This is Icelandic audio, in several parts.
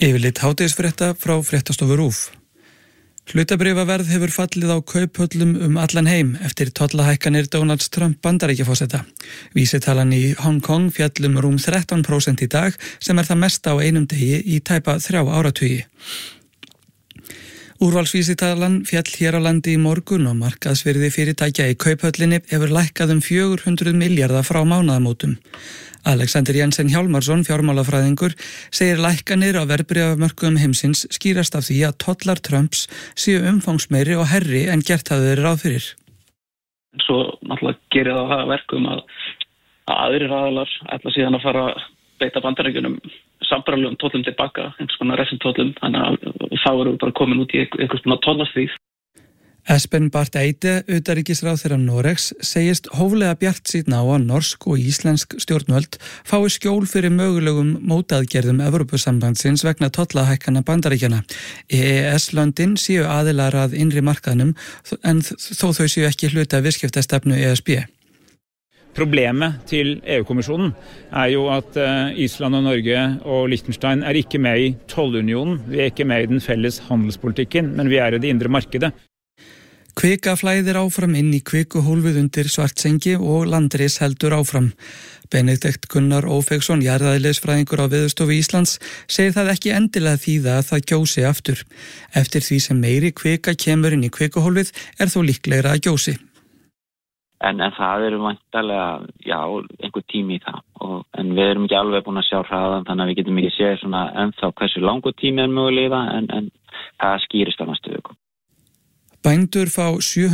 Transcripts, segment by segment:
Yfirlit hádegisfrétta frá fréttastofu RÚV. Hlutabréfaverð hefur fallið á kauphöllum allan heim eftir tollahækkanir Donalds Trump Bandaríkjaforseta. Vísitalan í Hong Kong féll rúm 13% í dag sem það mesta á einum degi í tæpa 3 áratugi. Úrvalsvísitalan féll hér á landi í morgun og markaðsvirði fyrirtækja í kauphöllinni hefur lækkað 400 milljarða frá mánaðamótum. Alexander Jensen Hjálmarsson, fjármálafræðingur, segir lækkanir á verðbréfamörkuðum heimsins skýrast af því að tollar Trumps séu umfangsmeiri og herri en gert hafði verið ráð fyrir. Svo náttúrulega gerir það að verkum að aðrir aðilar ætla síðan að fara að beita Bandaríkjunum sambærilegum tollum tilbaka, einhvers konar refsintollum, þannig að þá erum við bara komin út í einhvers konar tollastríð. Espen Barth Eide, utanríkisráðherra Noregs, segist hóflega bjartsýnn á að norsk og íslensk stjórnvöld fái skjól fyrir mögulegum mótaðgerðum Evrópusambandsins vegna tollahækkana Bandaríkjanna. EES-löndin séu aðilar að innri markaðnum en þó þau séu ekki hluti af viðskiptastefnu ESB. Problemet til EU-kommisjonen jo at Island og Norge og Liechtenstein ikke med i tollunionen. Vi ikke med i den felles handelspolitikken, men vi i det indre markedet. Kvika flæðir áfram inn í kvikuhólfið undir Svartsengi og landris heldur áfram. Benedikt Gunnar Ófeigsson, jarðeðlisfræðingur á Veðurstofu Íslands, segir það ekki endilega þýða að það gjósi aftur. Eftir því sem meiri kvika kemur inn í kvikuhólfið þó líklegra að gjósi. En það væntanlega, einhver tími í það. En við erum ekki alveg búin að sjá hraðan, þannig að við getum ekki séð svona ennþá hversu langur tími mögulega, en það skýrist á næstu viku. Bændur fá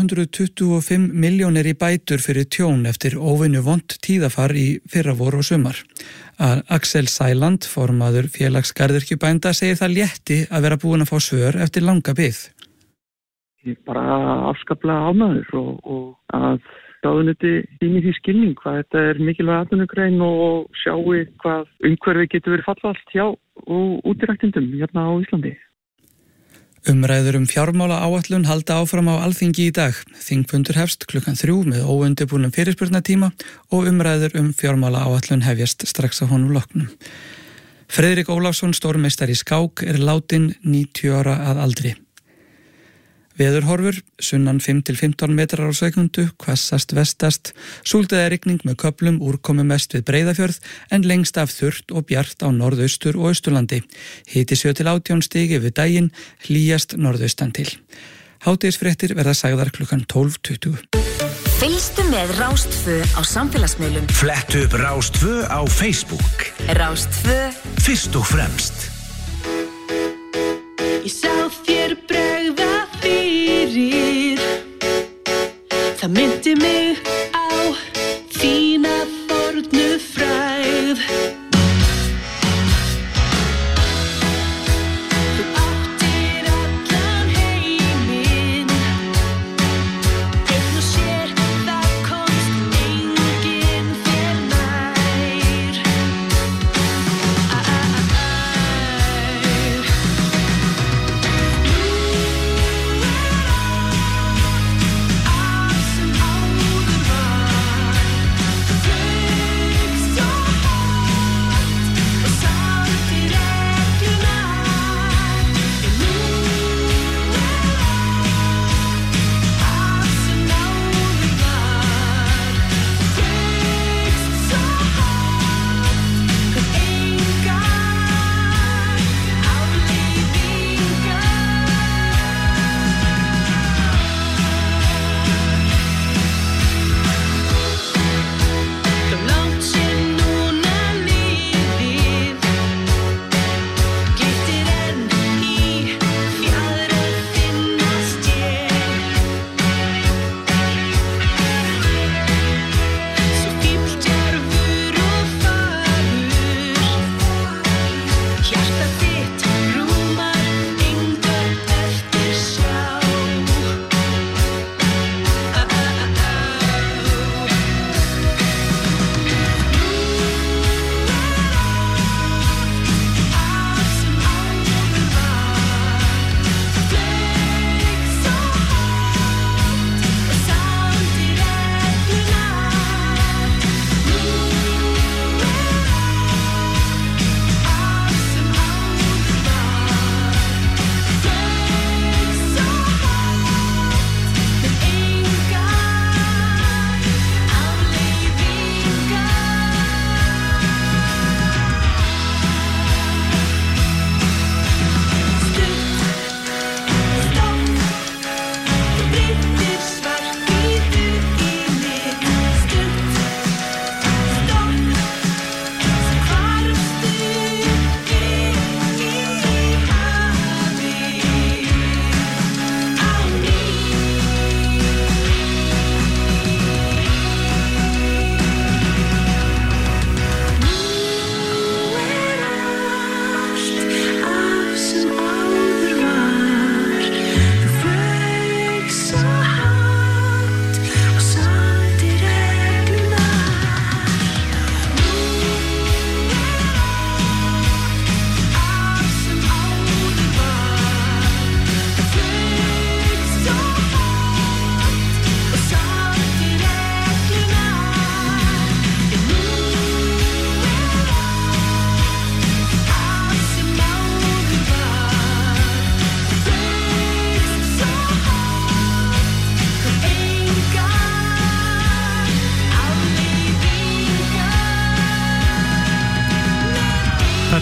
725 milljónir í bætur fyrir tjón eftir óvenju vont tíðafar í fyrravor og sumar. Axel Sæland, formaður félags garðyrkjubænda, segir það létti að vera búin að fá svör eftir langa bið. Ég bara afskaplega ánægður og að ráðuneyti sýni því skilning hvað þetta mikilvæg atvinnugrein og sjáu hvað umhverfi getur verið fallvalt hjá og útiræktendum hérna á Íslandi. Umræður fjármálaáætlun halda áfram á Alþingi í dag. Þingfundur hefst 3:00 með óundirbúnum fyrirspurnatíma og umræður fjármálaáætlun hefjast strax á honum loknum. Friðrik Ólafsson, stórmeistari í skák, látinn 90 ára að aldri. Veðurhorfur, sunnan 5-15 metrar á sekundu, hvassast vestast, súldaði rigning með köflum, úrkomi mest við Breiðafjörð, en lengst af þurrt og bjart á norðaustur og austurlandi. Hiti 7-18 stig yfir daginn, hlýjast norðaustan til. Hádegisfréttir verða sagðar 12:20. Fylgstu með Rás 2 á samfélagsmiðlum. Flettu upp Rás 2 á Facebook. Rás 2. Fyrst og fremst. Ég sá þér bregða fyrir. Það myndi mig á þína fornu frægð. Þú áttir allan heiminn. Einn og sér það komst enginn þér nær. Allt sem áður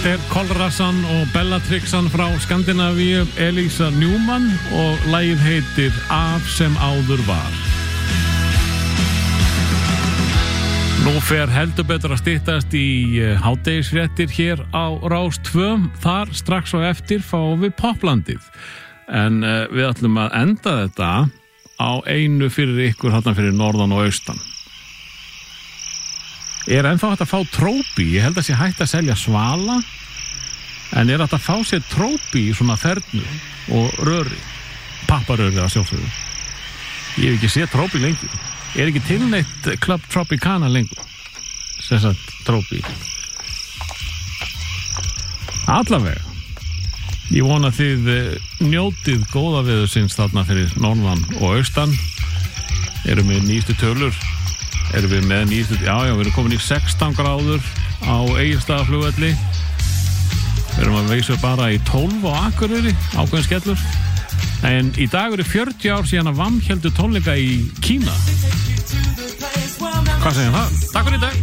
Þetta Kolrassan og Bellatrixan frá Skandinavíu, Elísa Newman og lagið heitir Af sem áður var. Nú fer heldur betur að styttast í hádegisfréttir hér á Rás 2. Þar strax á eftir fáum við poplandið. En við ætlum að enda þetta á einu fyrir ykkur þarna fyrir norðan og austan. Ennþá hægt að fá trópi, ég held að sé hægt að selja svala, en hægt að fá sér trópi í svona þernu og röri, papparöri að sjálfsögðu. Ég hef ekki séð trópi lengi. Ekki tilneitt Club Tropicana lengur, sem sagt trópi. Allavega, ég vona þið njótið góða veðursins þarna fyrir norðan og austan. Erum við nýjustu tölur? Erum við með nýjustu? Já, við erum komin í 16 gráður á Egilsstaðaflugvelli. Við erum að veisa bara í 12 á Akureyri, ákveðin skellur. En í dag eru 40 ár síðan að VAM héldu tónleika í Kína. Hvað segir það? Takk fyrir í dag.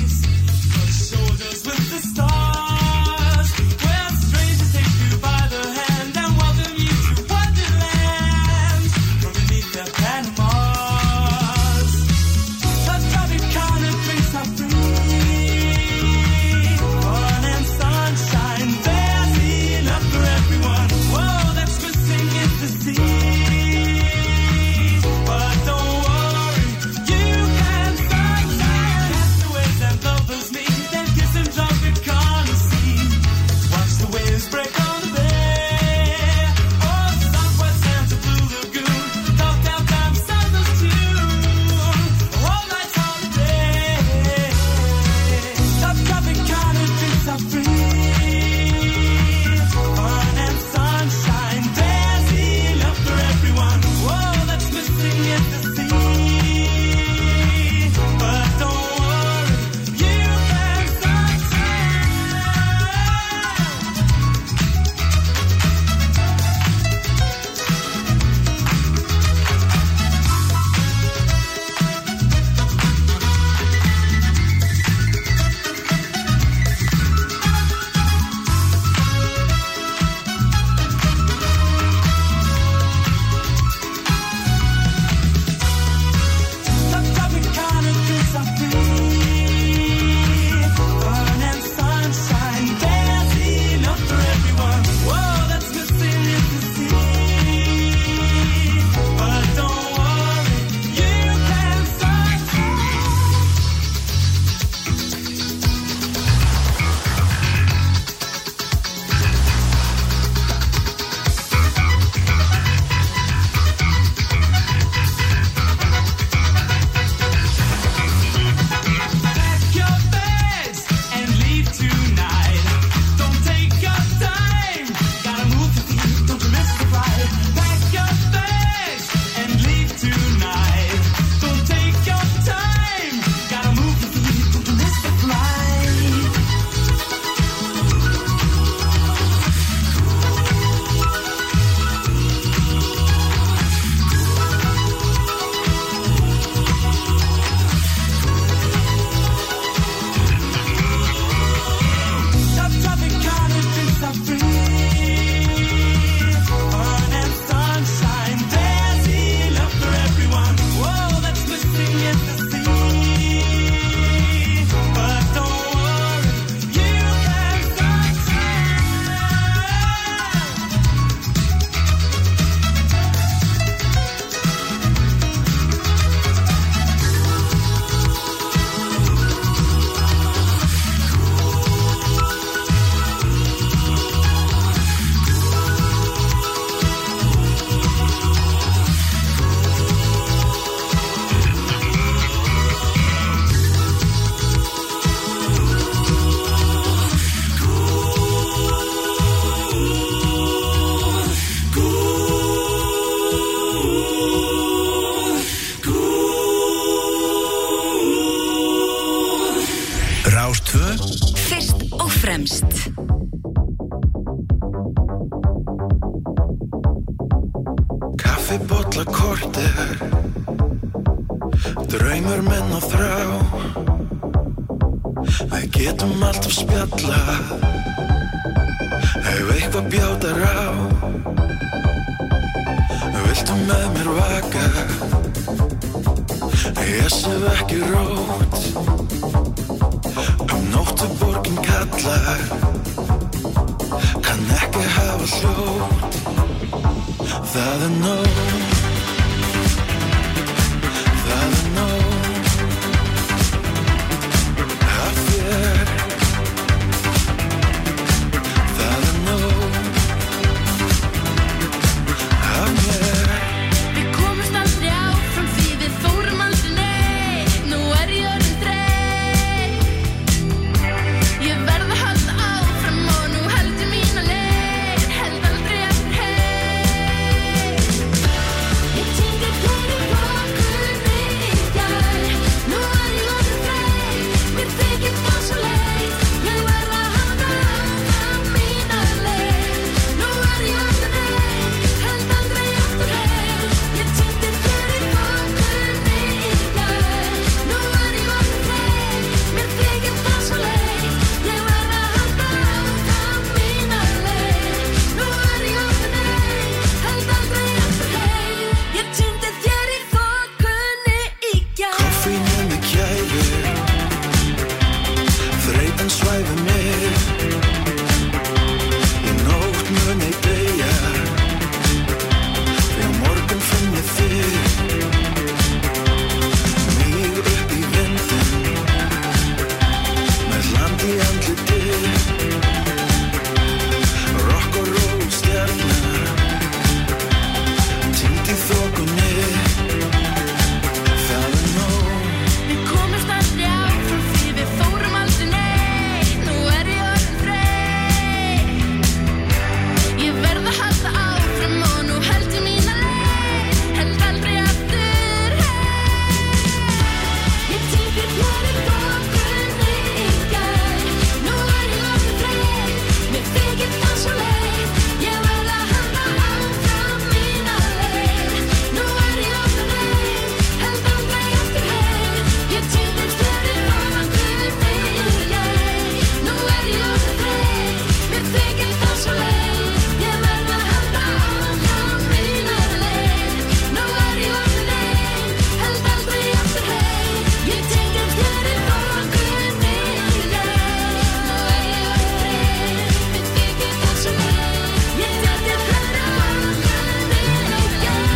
fremst. Kaffibolla korter, draumur menn og þrá. Við getum alltaf spjallað Ef eitthvað bjátar á, viltu með mér vaka? Ég sef ekki rót, nóttu borgin kallar, kann ekki hafa hljóð. Það nóg, það nóg af þér. Það nóg af mér. Við komumst aldrei áfram því við fórum aldrei neitt. Nú ég orðin þreytt. Ég verð að halda áfram og nú held ég mína leið. Held aldrei aftur heim. Ég týndi þér í pokunni í gær. Nú ég orðin þreytt. Mér þykir það svo leitt. Ég verð að halda áfram mína leið. Nú ég orðin þreytt. Held aldrei aftur heim. Ég týndi þér í pokunni í gær. Nú ég orðin þreytt. Mér þykir það svo leitt. Ég verð að halda áfram mína leið. Nú ég orðin þreytt. Held aldrei aftur heim. Ég týndi þér í pokunni í gær. Koffínið með kæfi, þreytan svæfir mig. Í nótt mun ég deyja, því á morgun finn ég þig. Mig upp í vindinn, með land í andliti. Rock og roll stjarna, týnd í þokunni. Það nóg. Við komumst aldrei áfram því við fórum aldrei neitt. Nú ég orðin þreytt. Ég verð að halda áfram og nú held ég mína leið. Held aldrei aftur heim. Ég týndi þér í pokunni í gær. Nú ég orðin þreytt. Mér þykir það svo leitt. Ég verð að halda áfram mína leið. Nú ég orðin þreytt. Held aldrei aftur heim. Ég týndi þér í pokunni í gær. Nú ég orðin þreytt. Mér þykir það svo leitt. Ég verð að halda áfram mína leið. Nú ég orðin þreytt. Held aldrei aftur heim. Ég týndi þér í pokunni í gær. Nú ég orðin þreytt. Mér þykir það svo leitt. Ég týndi þér í pokunni í gær.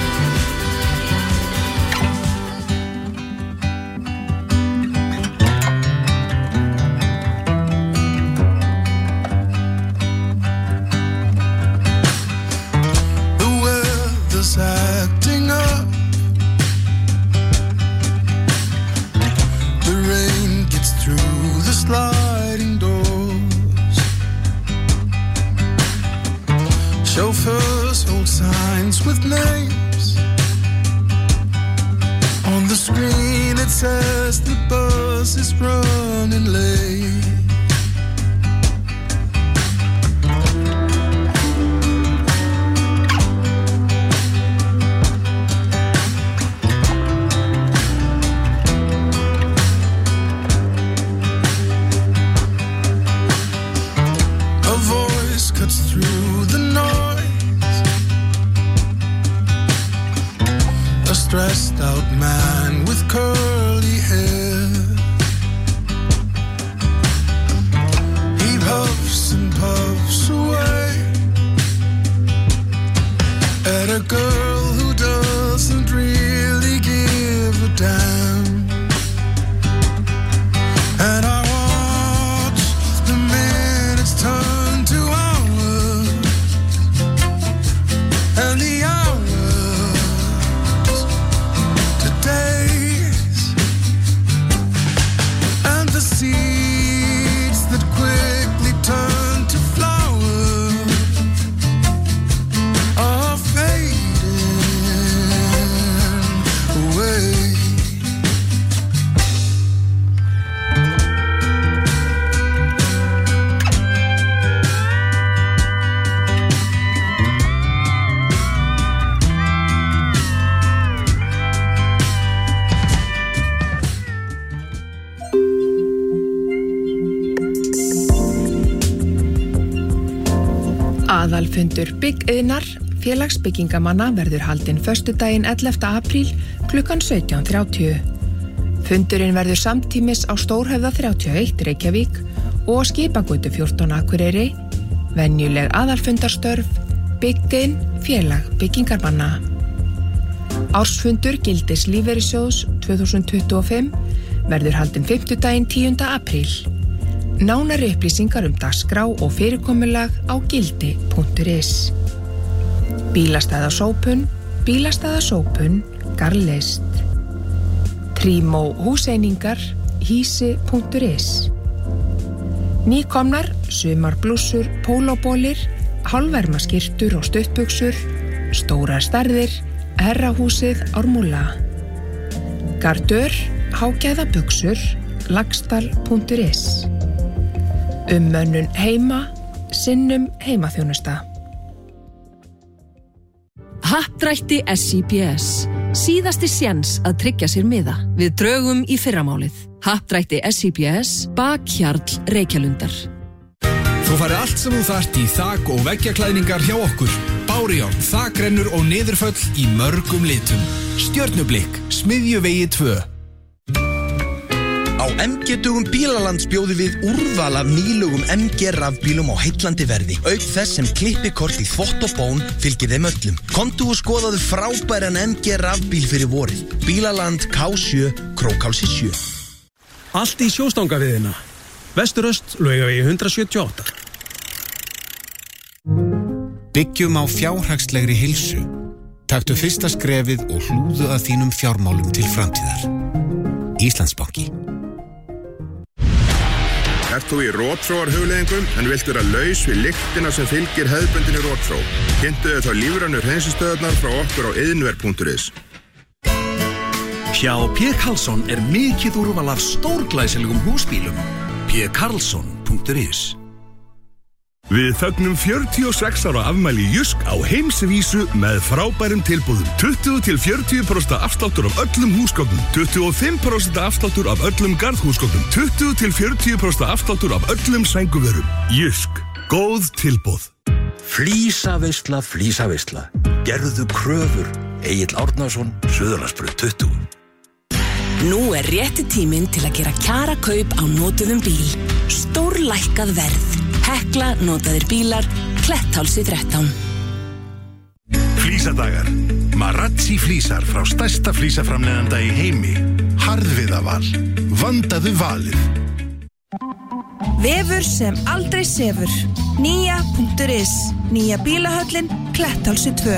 The weather's acting up. The rain gets through the sliding doors. Chauffeurs hold signs with names. On the screen it says the bus is running late. A voice cuts through the noise. A stressed out man with curly hair. He puffs and puffs away at a girl who doesn't really give a damn. And I watch the minutes turn to hours, and the hours to days, and the seeds that quickly turn to flowers are fading away. Aðalfundur Byggiðnar félagsbyggingamanna verður haldinn föstudaginn 11. apríl klukkan 17:30. Fundurinn verður samtímis á Stórhöfða 31 Reykjavík og á Skipagötu 14 Akureyri, venjuleg aðalfundarstörf, Byggiðn félag byggingarmanna. Ársfundur Gildis lífeyrissjóðs 2025 verður haldinn fimmtudaginn 10. apríl. Nánari upplýsingar dagskrá og fyrirkomulag á gildi.is. Bílastæðasópun, Garðlist. Trímó húseiningar, hísi.is. Nýkomnar, sumarblússur, pólóbólir, hálfvermaskyrtur og stuttbuxur, stórar stærðir, herrahúsið Ármúla. Gardör, hágæðabuxur, lagstal.is. Mönnun heima, sinnum heimaþjónusta. Happdrætti SIPS. Síðasti séns að tryggja sér miða. Við drögum í fyrramálið. Happdrætti SIPS, bakhjarl Reykjalundar. Þú farið allt sem þú þarft í þak- og veggjaklæðningar hjá okkur. Bárujárn, þakrennur og niðurföll í mörgum litum. Stjörnublikk, Smiðjuvegi 2. Á MG-dögum Bílalands bjóðum við úrval af nýlegum MG rafbílum á heillandi verði. Auk þess sem klippikort í þvott og bón fylgir þeim öllum. Komdu og skoðaðu frábæran MG rafbíl fyrir vorið. Bílaland K7, Krókhálsi 7. Allt í sjóstangaviðina. Vesturöst, Laugavegi 178. Byggjum á fjárhagslegri heilsu. Taktu fyrsta skrefið og hlúðu að þínum fjármálum til framtíðar. Íslandsbanki. Ert þú í rótfróar hugleiðingum en vilt vera laus við lyktina sem fylgir hefðbundinni rótfró? Kynntu þau þá lífrænu hreinsistöðarnar frá okkur á iðnver.is. Hjá P. Karlsson mikið úrval af stórglæsilegum húsbílum. pkarlsson.is. Við fögnum 46 ára afmæli Jysk á heimsvísu með frábærum tilboðum. 20-40% afsláttur af öllum húsgögnum, 25% afsláttur af öllum garðhúsgögnum, 20-40% afsláttur af öllum sænguvörum. Jysk, góð tilboð. Flísaveisla. Gerðu kröfur. Egill Árnason, Suðurlandsbraut 20. Nú rétti tíminn til að gera kjara kaup á notuðum bíl. Stórlækkað verð. Hekla, notaðir bílar, Kletthálsi 13. Flísadagar. Marazzi flísar frá stærsta flísaframleiðanda í heimi. Harðviðaval. Vandaðu valið. Vefur sem aldrei sefur. Nýja.is. Nýja bílahöllin, Kletthálsi 2.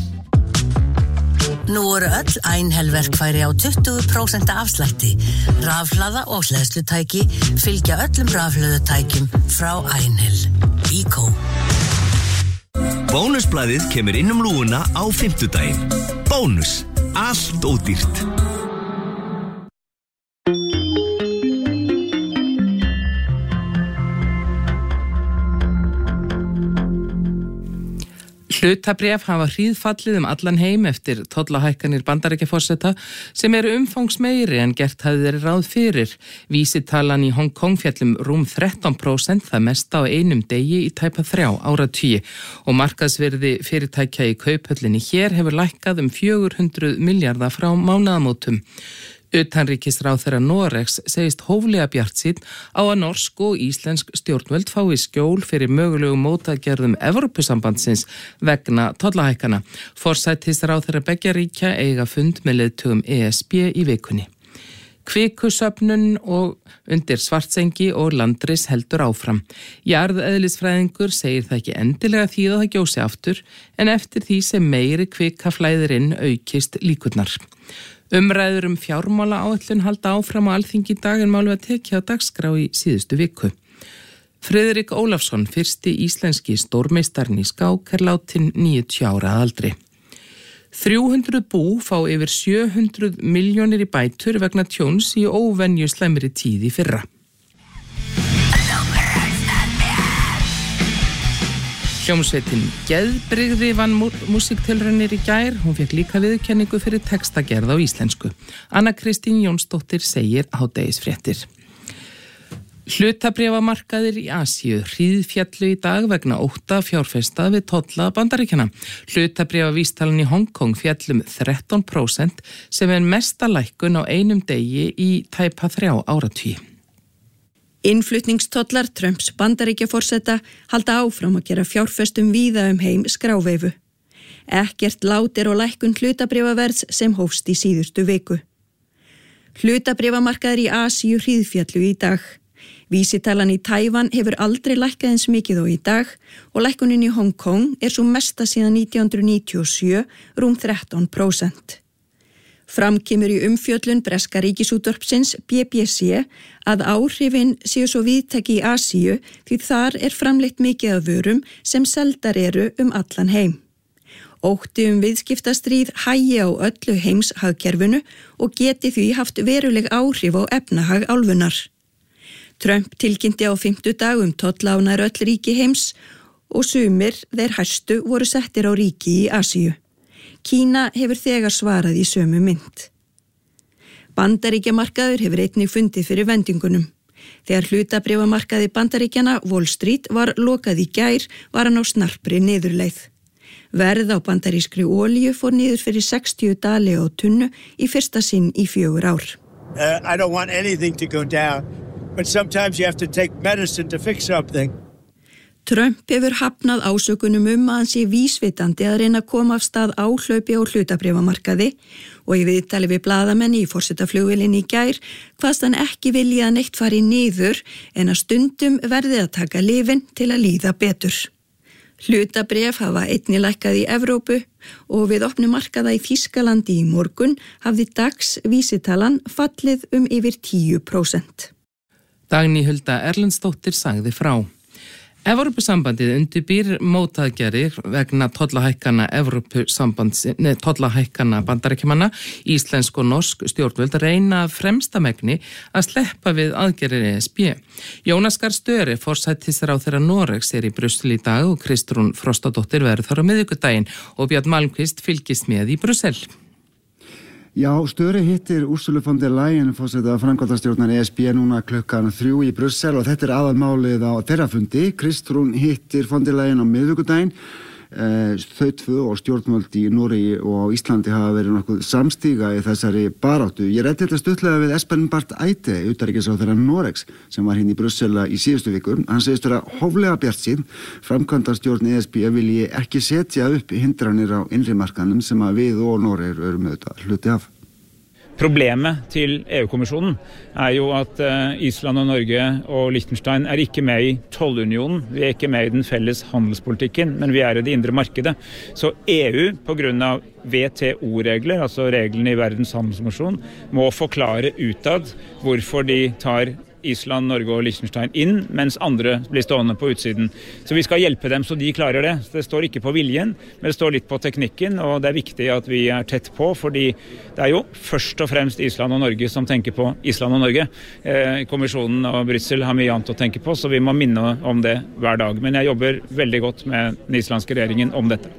Nú eru öll Einhell-verkfæri á 20% afslætti. Rafhlaða og hleðslutæki fylgja öllum rafhlöðutækjum frá Einhell. Íkó. Bónusblaðið kemur inn lúguna á fimmtudaginn. Bónus. Allt ódýrt. Hlutabréf hafa hríðfallið allan heim eftir tollahækkanir Bandaríkjaforseta sem eru umfangsmeiri en gert hafði verið ráð fyrir. Vísitalan í Hong Kong féll rúm 13%, það mesta á einum degi í tæpa 3 áratugi og markaðsvirði fyrirtækja í kauphöllinni hér hefur lækkað 400 milljarða frá mánaðamótum. Utanríkisráðherra Noregs segist hóflega bjartsýnn á að norsk og íslensk stjórnvöld fái skjól fyrir mögulegum mótagerðum Evrópusambandsins vegna tollahækkana. Forsætisráðherra beggja ríkja eiga fund með leiðtogum ESB í vikunni. Kvikusöfnun og undir Svartsengi og Landris heldur áfram. Jarðeðlisfræðingur segir það ekki endilega því að það gjósi aftur en eftir því sem meiri kvika flæðir inn aukist líkurnar. Umræður fjármálaáætlun halda áfram á Alþingi í dag en máli að tekja á dagskrá í síðustu viku. Friðrik Ólafsson, fyrsti íslenski stórmeistarinn í skák, látin 90 ára að aldri. 300 bú fá yfir 700 milljónir í bætur vegna tjóns í óvenju slæmri tíð í fyrra. Hljómsveitin Geðbrigði vann músíktilraunir í gær. Hún fékk líka viðurkenningu fyrir textagerð á íslensku. Anna Kristín Jónsdóttir segir hádegisfréttir. Hlutabréfamarkaðir í Asíu hríðfjallu í dag vegna ótta fjárfesta við tolla Bandaríkjanna. Hlutabréfavísitalan í Hong Kong fjallum 13% sem mesta lækkun á einum degi í tæpa 3 áratugi. Innflutningstollar Trumps Bandaríkjaforseta halda áfram að gera fjárfestum víða heim skráveifu. Ekkert lát á lækkun hlutabréfaverðs sem hófst í síðustu viku. Hlutabréfamarkaðir í Asíu hríðfjallu í dag. Vísitalan í Tævan hefur aldrei lækkað eins mikið og í dag og lækkunin í Hong Kong svo mesta síðan 1997, rúm 13%. Fram kemur í umfjöllun breska ríkisútvarpsins BBC að áhrifin séu svo víðtæk í Asíu því þar framleitt mikið af vörum sem seldar eru allan heim. Ótti viðskiptastríð hægi á öllu heimshagkerfinu og geti því haft veruleg áhrif á efnahag álfunnar. Trump tilkynnti á 50 tolla á nær öll ríki heims og sumir þeir hæstu voru settir á ríki í Asíu. Kína hefur þegar svarað í sömu mynd. Bandaríkjamarkaður hefur einnig fundið fyrir vendingunum. Þegar hlutabréfamarkaði Bandaríkjana Wall Street var lokað í gær var hann á snarpri niðurleið. Verð á bandarískri olíu fór niður fyrir 60 dali á tunnu í fyrsta sinn í 4 ár. I don't want anything to go down. But sometimes you have to take medicine to fix something. Trump hefur hafnað ásökunum að hann sé vísvitandi að reyna að koma af stað áhlaupi á hlutabréfamarkaði og í viðtali við blaðamenn í forsetaflugvélinni í gær kvaðst hann ekki vilja að neitt fari niður en að stundum verði að taka lyfin til að líða betur. Hlutabréf hafa einnig lækkað í Evrópu og við opnum markaða í Þýskalandi í morgun hafði dagsvísitalan fallið yfir 10%. Dagný Hulda Erlendsdóttir sagði frá. Evrópusambandið undirbýr mótaðgerðir vegna tollahækkana tollahækkana Bandaríkjamanna. Íslensk og norsk stjórnvöld reyna af fremsta megni að sleppa við aðgerðir ESB. Jónas Gahr Støre, forsætisráðherra Noregs, í Brussel í dag og Kristrún Frostadóttir verður þar á miðvikudaginn og Björn Malmquist fylgist með í Brussel. Já, Støre hittir Ursula von der Leyen, forseta framkvæmdastjórnar ESB núna klukkan 3 í Brussel og þetta aðalmálið á þeirra fundi. Kristrún hittir von der Leyen á miðvikudaginn. Þau tvö og stjórnvöld í Noregi og á Íslandi hafa verið nokkuð samstíga í þessari baráttu. Ég ræddi þetta stuttlega við Espen Barth Eide, utanríkisráðherra Noregs, sem var í Brussel í síðustu viku. Hann segist vera hóflega bjartsýnn. Framkvæmdastjórn ESB vilji ekki setja upp hindranir á innri markaðnum sem að við og Noregur erum hluti af. Problemet til EU-kommisjonen jo at Island og Norge og Liechtenstein ikke med i tollunionen. Vi ikke med i den felles handelspolitikken, men vi i det indre markedet. Så EU, på grunn av WTO-regler, altså reglene i Verdens handelsorganisasjon, må forklare utad hvorfor de tar Island, Norge og Liechtenstein inn, mens andre blir stående på utsiden. Så vi skal hjelpe dem så de klarer det. Det står ikke på viljen, men det står litt på teknikken, og det viktig at vi tett på, fordi det jo først og fremst Island og Norge som tenker på Island og Norge. Kommisjonen og Brussel har mye annet å tenke på, så vi må minne om det hver dag. Men jeg jobber veldig godt med den islandske regjeringen om dette.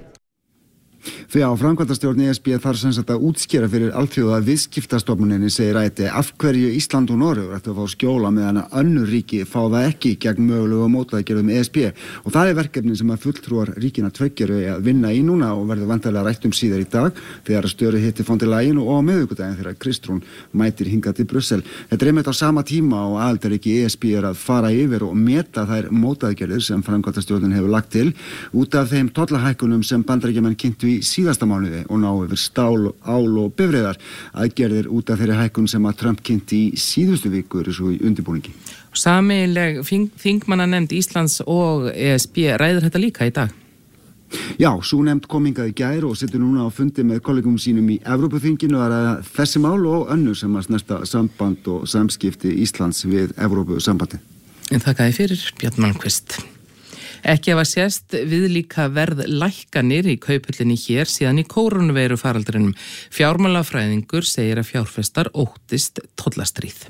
Fyrir á framkvæmdastjórn ESB þarf sem sagt að útskýra fyrir alþjóða viðskiptastofnuninni, segir Eide, af hverju Ísland og Noregur ættu að fá skjóla meðan að önnur ríki fá það ekki gegn mögulegu mótvæðagerðum ESB og það verkefni sem að fulltrúar ríkina tveggja eru að vinna í núna og verður vantarlega rætt síðar í dag þegar Støre hitti von der Leyen og á miðvikudaginn þegar Kristrún mætir hingað til Brussel. Þetta einmitt á sama tíma og aðildarríki ESB að fara yfir og meta þær mótvæðagerðir sem framkvæmdastjórnin hefur lagt til út af þeim tollahækkunum sem Bandaríkjamenn kynntu í síðasta mánuði og ná yfir stál, ál og bifreiðar aðgerðir út af þeirri hækkun sem að Trump kynnti í síðustu viku svo í undirbúningi. Sameiginleg þingmannanefnd Íslands og ESB ræður þetta líka í dag? Já, sú nefnd kom hingað í gær og situr núna á fundi með kollegum sínum í Evrópuþinginu að ræða þessi mál og önnur sem að snerta samband og samskipti Íslands við Evrópusambandi. En þakka þér fyrir, Björn Malmquist. Ekki hafa sést viðlíka verð lækkanir í kauphöllinni hér síðan í kórónuveiru faraldrinum. Fjármálafræðingur segir að fjárfestar óttist tollastríð.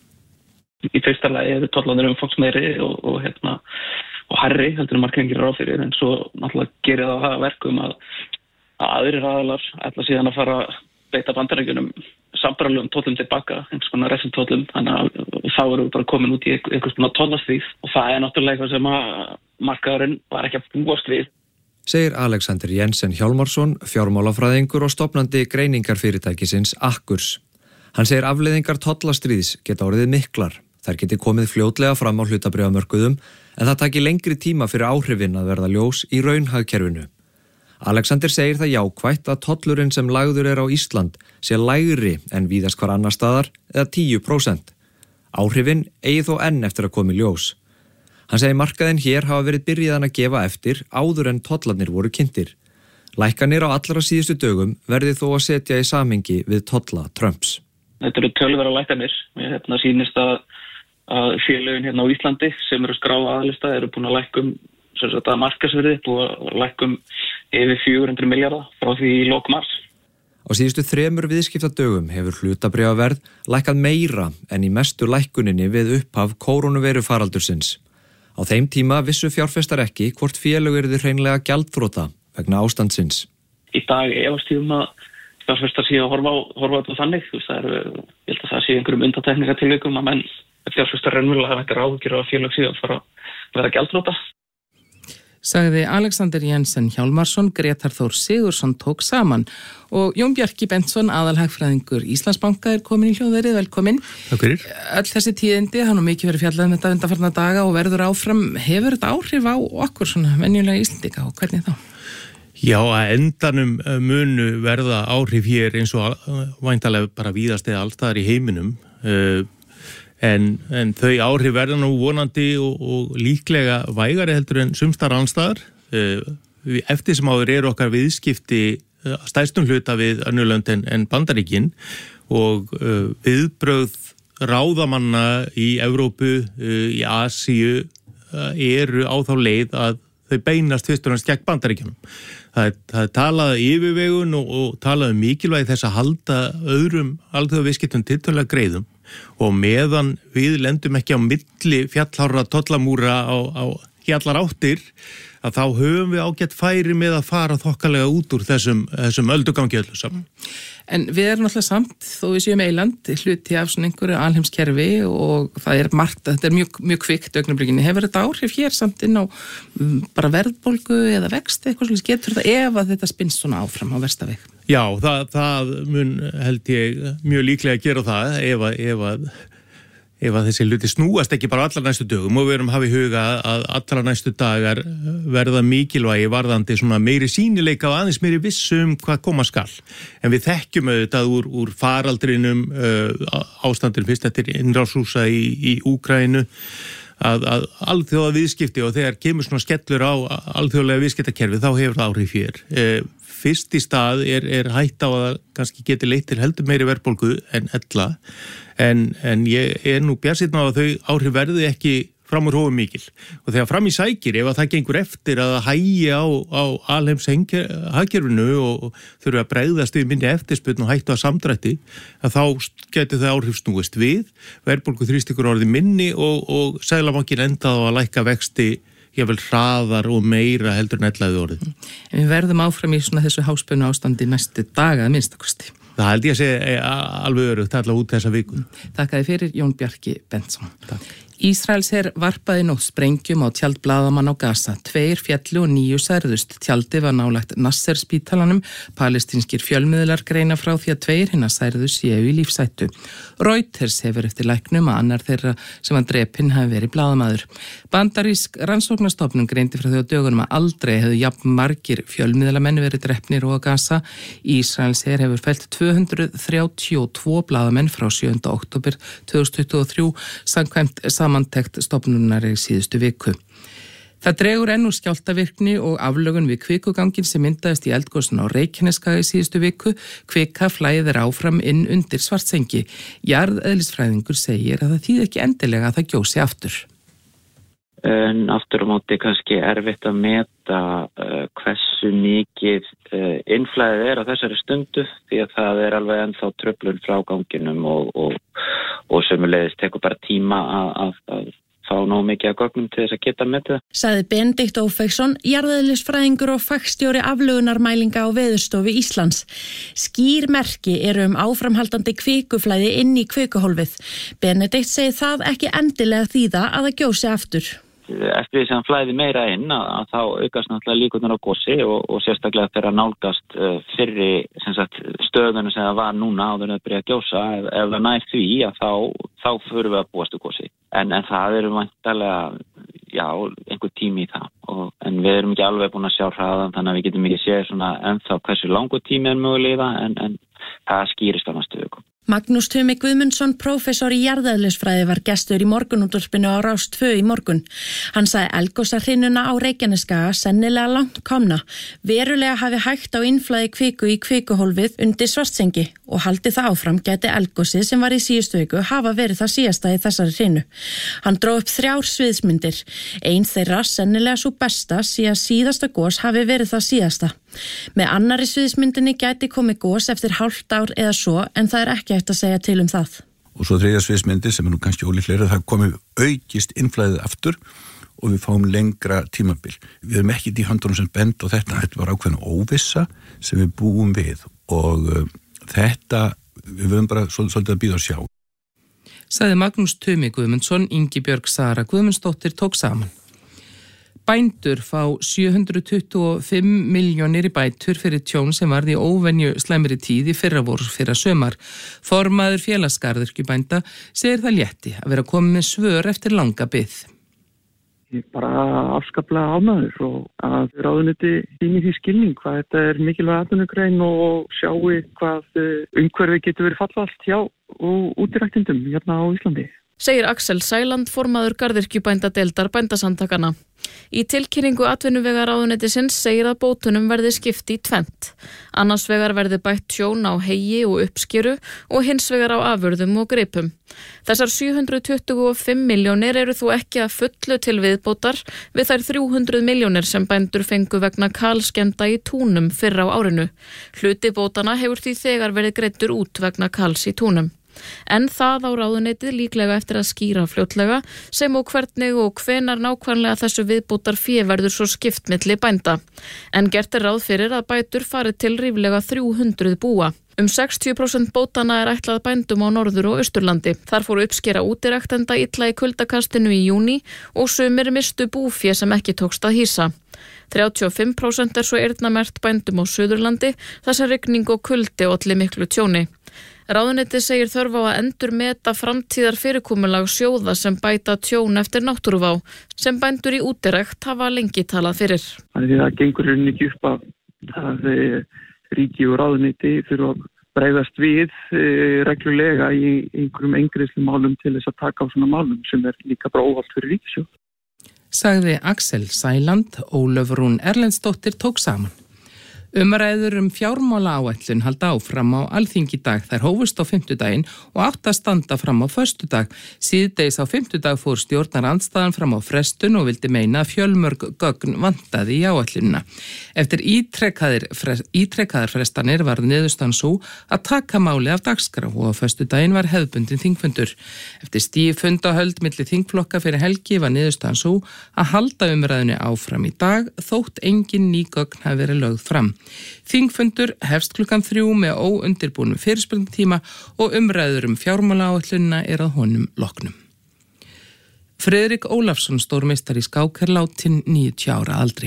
Í fyrsta lagi eru tollarnir umfangsmeiri og hærri heldur en margir gerir ráð fyrir, en svo náttúrulega gerir það verkum að aðrir aðilar ætla síðan að fara að beita Bandaríkjunum sambærilegum tollum tilbaka, einhvers konar refsintóllum, þannig að þá erum við bara komin út í einhvers konar tollastríð og það náttúrulega eitthvað sem að markaðurinn var ekki að búast við. Segir Alexander Jensen Hjálmarsson, fjármálafræðingur og stofnandi greiningarfyrirtækisins Akkurs. Hann segir afleiðingar tollastríðs geta orðið miklar. Þær geti komið fljótlega fram á hlutabréfamörkuðum en það taki lengri tíma fyrir áhrifin að verða ljós í raunhagkerfinu. Alexander segir það jákvætt að tollurinn sem lagður á Ísland sé lægri en víðast hvar annar staðar eða 10%. Áhrifin eigi þó enn eftir að koma í ljós. Hann segir markaðinn hér hafa verið byrjaðan að gefa eftir áður en tollarnir voru kynntir. Lækkanir á allra síðustu dögum verði þó að setja í samhengi við tolla Trumps. Þetta eru töluverðar lækkanir. Mér sýnist að félögin hérna á Íslandi sem eru skráð aðlista eru búin að lækkum að markaðsvirði búið að lækkum yfir 400 milljarða frá því í lok mars. Á síðustu 3 viðskiptadögum hefur hlutabréfaverð lækkað meira en í mestu lækkuninni við upphaf kórónuveirufaraldursins. Á þeim tíma vissu fjárfestar ekki hvort félög yrðu hreinlega gjaldþrota vegna ástandsins. Í dag efast ég að fjárfestar sé að horfa þetta þannig. Ég held að það sé einhverjum undantekningatilvikum að menn fjárfestar raunverulega hafa ekki áhyggjur af félög síðan fara að vera gjaldþrota. Sagði Alexander Jensen Hjálmarsson, Gretar Þór Sigurðsson tók saman og Jón Bjarki Bentsson, aðalhagfræðingur Íslandsbanka komin í hljóðverið, velkomin. Takk fyrir. Öll þessi tíðindi, það nú mikið verið fjallað þetta undanfarna daga og verður áfram, hefur þetta áhrif á okkur svona venjulega Íslendinga og hvernig þá? Já, að endanum munu verða áhrif hér eins og væntanlega bara víðast eða allstaðar í heiminum. En þau áhrif verða nú vonandi og líklega vægari heldur en sumstar annstaðar. Eftir sem áður eru okkar viðskipti stærstum hluta við önnur lönd en Bandaríkin og viðbrögð ráðamanna í Evrópu, í Asíu eru á þá leið að þau beinast fyrst og næst gegn Bandaríkjunum. Það er talað yfirvegun og talað mikilvægi þess að halda öðrum alþjóðaviðskiptum tiltölulega greiðum og meðan við lendum ekki á milli fjallhárra tollamúra í allar áttir að þá höfum við ágætt færi með að fara þokkalega út úr þessum öldugangi öllu saman. En við erum alltaf samt, þó við séum eiland, hluti af svona einhverju alheimskerfi og það er margt, þetta er mjög kvikt augnablikkinni. Hefur þetta áhrif hér samt inn á bara verðbólgu eða vexti eitthvað svolítið, getur þetta ef að þetta spinnst svona áfram á versta veg? Já, það mun held ég mjög líklega að gera það ef að þessi hluti snúast ekki bara allar næstu dögum og við erum að hafa í huga að allar næstu dagar verða mikilvægi varðandi svona meiri sýnileika og aðeins meiri vissum hvað koma skal. En við þekkjum auðvitað úr faraldrinum ástandin fyrst eftir innrásrúsa í Úkraínu að alþjóða viðskipti og þegar kemur svona skellur á alþjóðlega viðskiptakerfi þá hefur það áhrif hér. Fyrst í stað er hætt á að kannski geti leitt til heldur meiri verðbólgu en ella en ég er nú bjartsýnn á að þau áhrif verði ekki fram úr hófum mikil og þegar fram í sækir ef að það gengur eftir að hægja á alheims hagkerfinu og þurfa að bregðast við minni eftirspurn og hættu að samdrætti að þá geti þau áhrif snúist við verðbólgu þrýstingur orðið minni og Seðlabankinn endað á að lækka vexti jafnvel hraðar og meira heldur en ellaði orðið. En við verðum áfram í svona þessu háspönu ástandi næstu daga að minnstakosti. Það held ég að segja alveg örugt allavega út þessa viku. Þakkaði fyrir Jón Bjarki Bentsson. Takk. Ísraelsher varpaði nótt sprengjum á tjald blaðamann á Gaza. 2 féllu og 9 særðust. Tjaldið var nálægt Nasser spítalanum. Palestínskir fjölmiðlar greina frá því að 2 hinna særðu séu í lífshættu. Reuters hefur eftir læknum að annar þeirra sem að drepinn hafi verið blaðamaður. Bandarísk rannsóknarstofnun greindi frá því á dögunum að aldrei hefðu jafn margir fjölmiðlamenn verið drepnir á Gaza. Ísraelsher hefur fellt 232 blaðamenn frá 7. október 2023 samkvæmt samantekt stofnunar í síðustu viku. Það dregur enn úr skjálftavirkni og aflögun við kvikugangin sem myndaðist í eldgosin á Reykjaneskaga í síðustu viku. Kvika flæðir áfram inn undir Svartsengi. Jarðeðlisfræðingur segir að það þýðir ekki endilega að það gjósi aftur. En aftur á móti kannski erfitt að meta hversu mikið innflæðið er á þessari stundu því að það er alveg ennþá truflun frá ganginum og sömuleiðis tekur bara tíma að fá nóg mikið af gögnum til þess að geta með það. Sagði Benedikt Ófeiksson, jarðeðlisfræðingur og fagstjóri aflögunarmælinga á Veðurstofu Íslands. Skýr merki eru áframhaldandi kvikuflæði inn í kvikuhólfið. Benedikt segir það ekki endilega þýða að það gjósi aftur. Eftir því sem flæði meira inn að þá aukast náttúrulega líkurnar á gosi og sérstaklega þegar að nálgast fyrri stöðunum sem það var núna áður en það byrja að gjósa. Ef það nær því að þá förum við að búast við gosi. En það eru væntanlega einhver tími í það. En við erum ekki alveg búin að sjá hraðan þannig að við getum ekki séð svona ennþá hversu langur tími er mögulega en það skýrist á næstu viku. Magnús Tumi Guðmundsson, prófessor í jarðeðlisfræði, var gestur í morgunútvarpinu á Rás 2 í morgun. Hann sagði eldgosahrinuna á Reykjanesskaga sennilega langt komna. Verulega hafi hægt á innflæði kviku í kvikuhólfið undir Svartsengi og haldi það áfram gæti eldgosið sem var í síðustu viku hafa verið það síðasta í þessari hrinu. Hann dró upp 3 sviðsmyndir. Ein þeirra sennilega svo besta síðan síðasta gos hafi verið það síðasta. Með annari sviðsmyndinni gæti komið gos eftir hálft ár eða svo en það ekki hægt að segja til það. Og svo þriðja sviðsmyndi sem nú kannski ólíklega, það komið aukist innflæðið aftur og við fáum lengra tímabil. Við erum ekki í höndunum sem bend og þetta var ákveðin óvissa sem við búum við og þetta, við höfum bara svolítið að bíða og sjá. Sagði Magnús Tumi Guðmundsson, Ingibjörg Sara Guðmundsdóttir tók saman. Bændur fá 725 milljónir í bætur fyrir tjón sem varð í óvenju slæmri tíð í fyrra sumar. Formaður félagsgarðyrkjubænda segir það létti að vera komið með svör eftir langa bið. Ég bara afskaplega ánægður og að ráðuneyti sýni því skilning hvað þetta er mikilvæg atvinnugrein og sjáu hvað umhverfi getur verið fallvalt hjá og útiræktendum hérna á Íslandi. Segir Axel Sæland, formaður garðyrkjubændadeildar bændasamtakana. Í tilkynningu atvinnuvegaráðuneytisins segir að bótunum verði skipt í tvennt. Annars vegar verði bætt tjón á heyi og uppskeru og hins vegar á afurðum og gripum. Þessar 725 milljónir eru þó ekki að fullu til viðbótar við þær 300 milljónir sem bændur fengu vegna kalskemmda í túnum fyrr á árinu. Hluti bótana hefur því þegar verið greiddur út vegna kals í túnum. En það á ráðuneytið líklega eftir að skýra fljótlega sem og hvernig og hvenar nákvæmlega þessu viðbótar fé verður svo skipt milli bænda. En gert er ráð fyrir að bætur fari til ríflega 300 búa. 60% bótana er ætlað bændum á Norður- og Austurlandi. Þar fóru uppskera útiræktenda illa í kuldakastinu í júní og sumir mistu búfé sem ekki tókst að hýsa. 35% er svo eyrnamerkt bændum á Suðurlandi þar sem rigning og kuldi olli miklu tjóni. Ráðuneytið segir þörf á að endurmeta framtíðar fyrirkomulag sjóða sem bæta tjón eftir náttúruvá, sem bændur í útirækt hafa lengi talað fyrir. Þannig að það gengur ekki upp að það ríki og ráðuneyti þurfa að bregðast við reglulega í einhverjum eingreiðslum málum til þess að taka á svona málum sem er líka bara óvalt fyrir ríkissjóð. Sagði Axel Sæland, Ólöf Rún Erlendsdóttir tók saman. Umræður fjármálaáætlun halda áfram á Alþingi í dag. Þær hófust á fimmtudaginn og átt að standa fram á föstudag. Síðdegis á fimmtudag fór stjórnarandstaðan fram á frestun og vildi meina að fjölmörg gögn vantaði í áætlunina. Eftir ítrekkaðar frestanir var niðurstaðan svo að taka máli af dagskrá og á föstudaginn var hefðbundin þingfundur. Eftir stíf fundahöld milli þingflokka fyrir helgi var niðurstaðan svo að halda umræðunni áfram í dag þótt engin ný gögn hafi verið lögð fram. Þingfundur hefst klukkan 3 með óundirbúnum fyrirspurnatíma og umræður fjármálaáætlunina er að honum loknum. Friðrik Ólafsson, stórmeistari í skák, er látinn 90 ára aldri.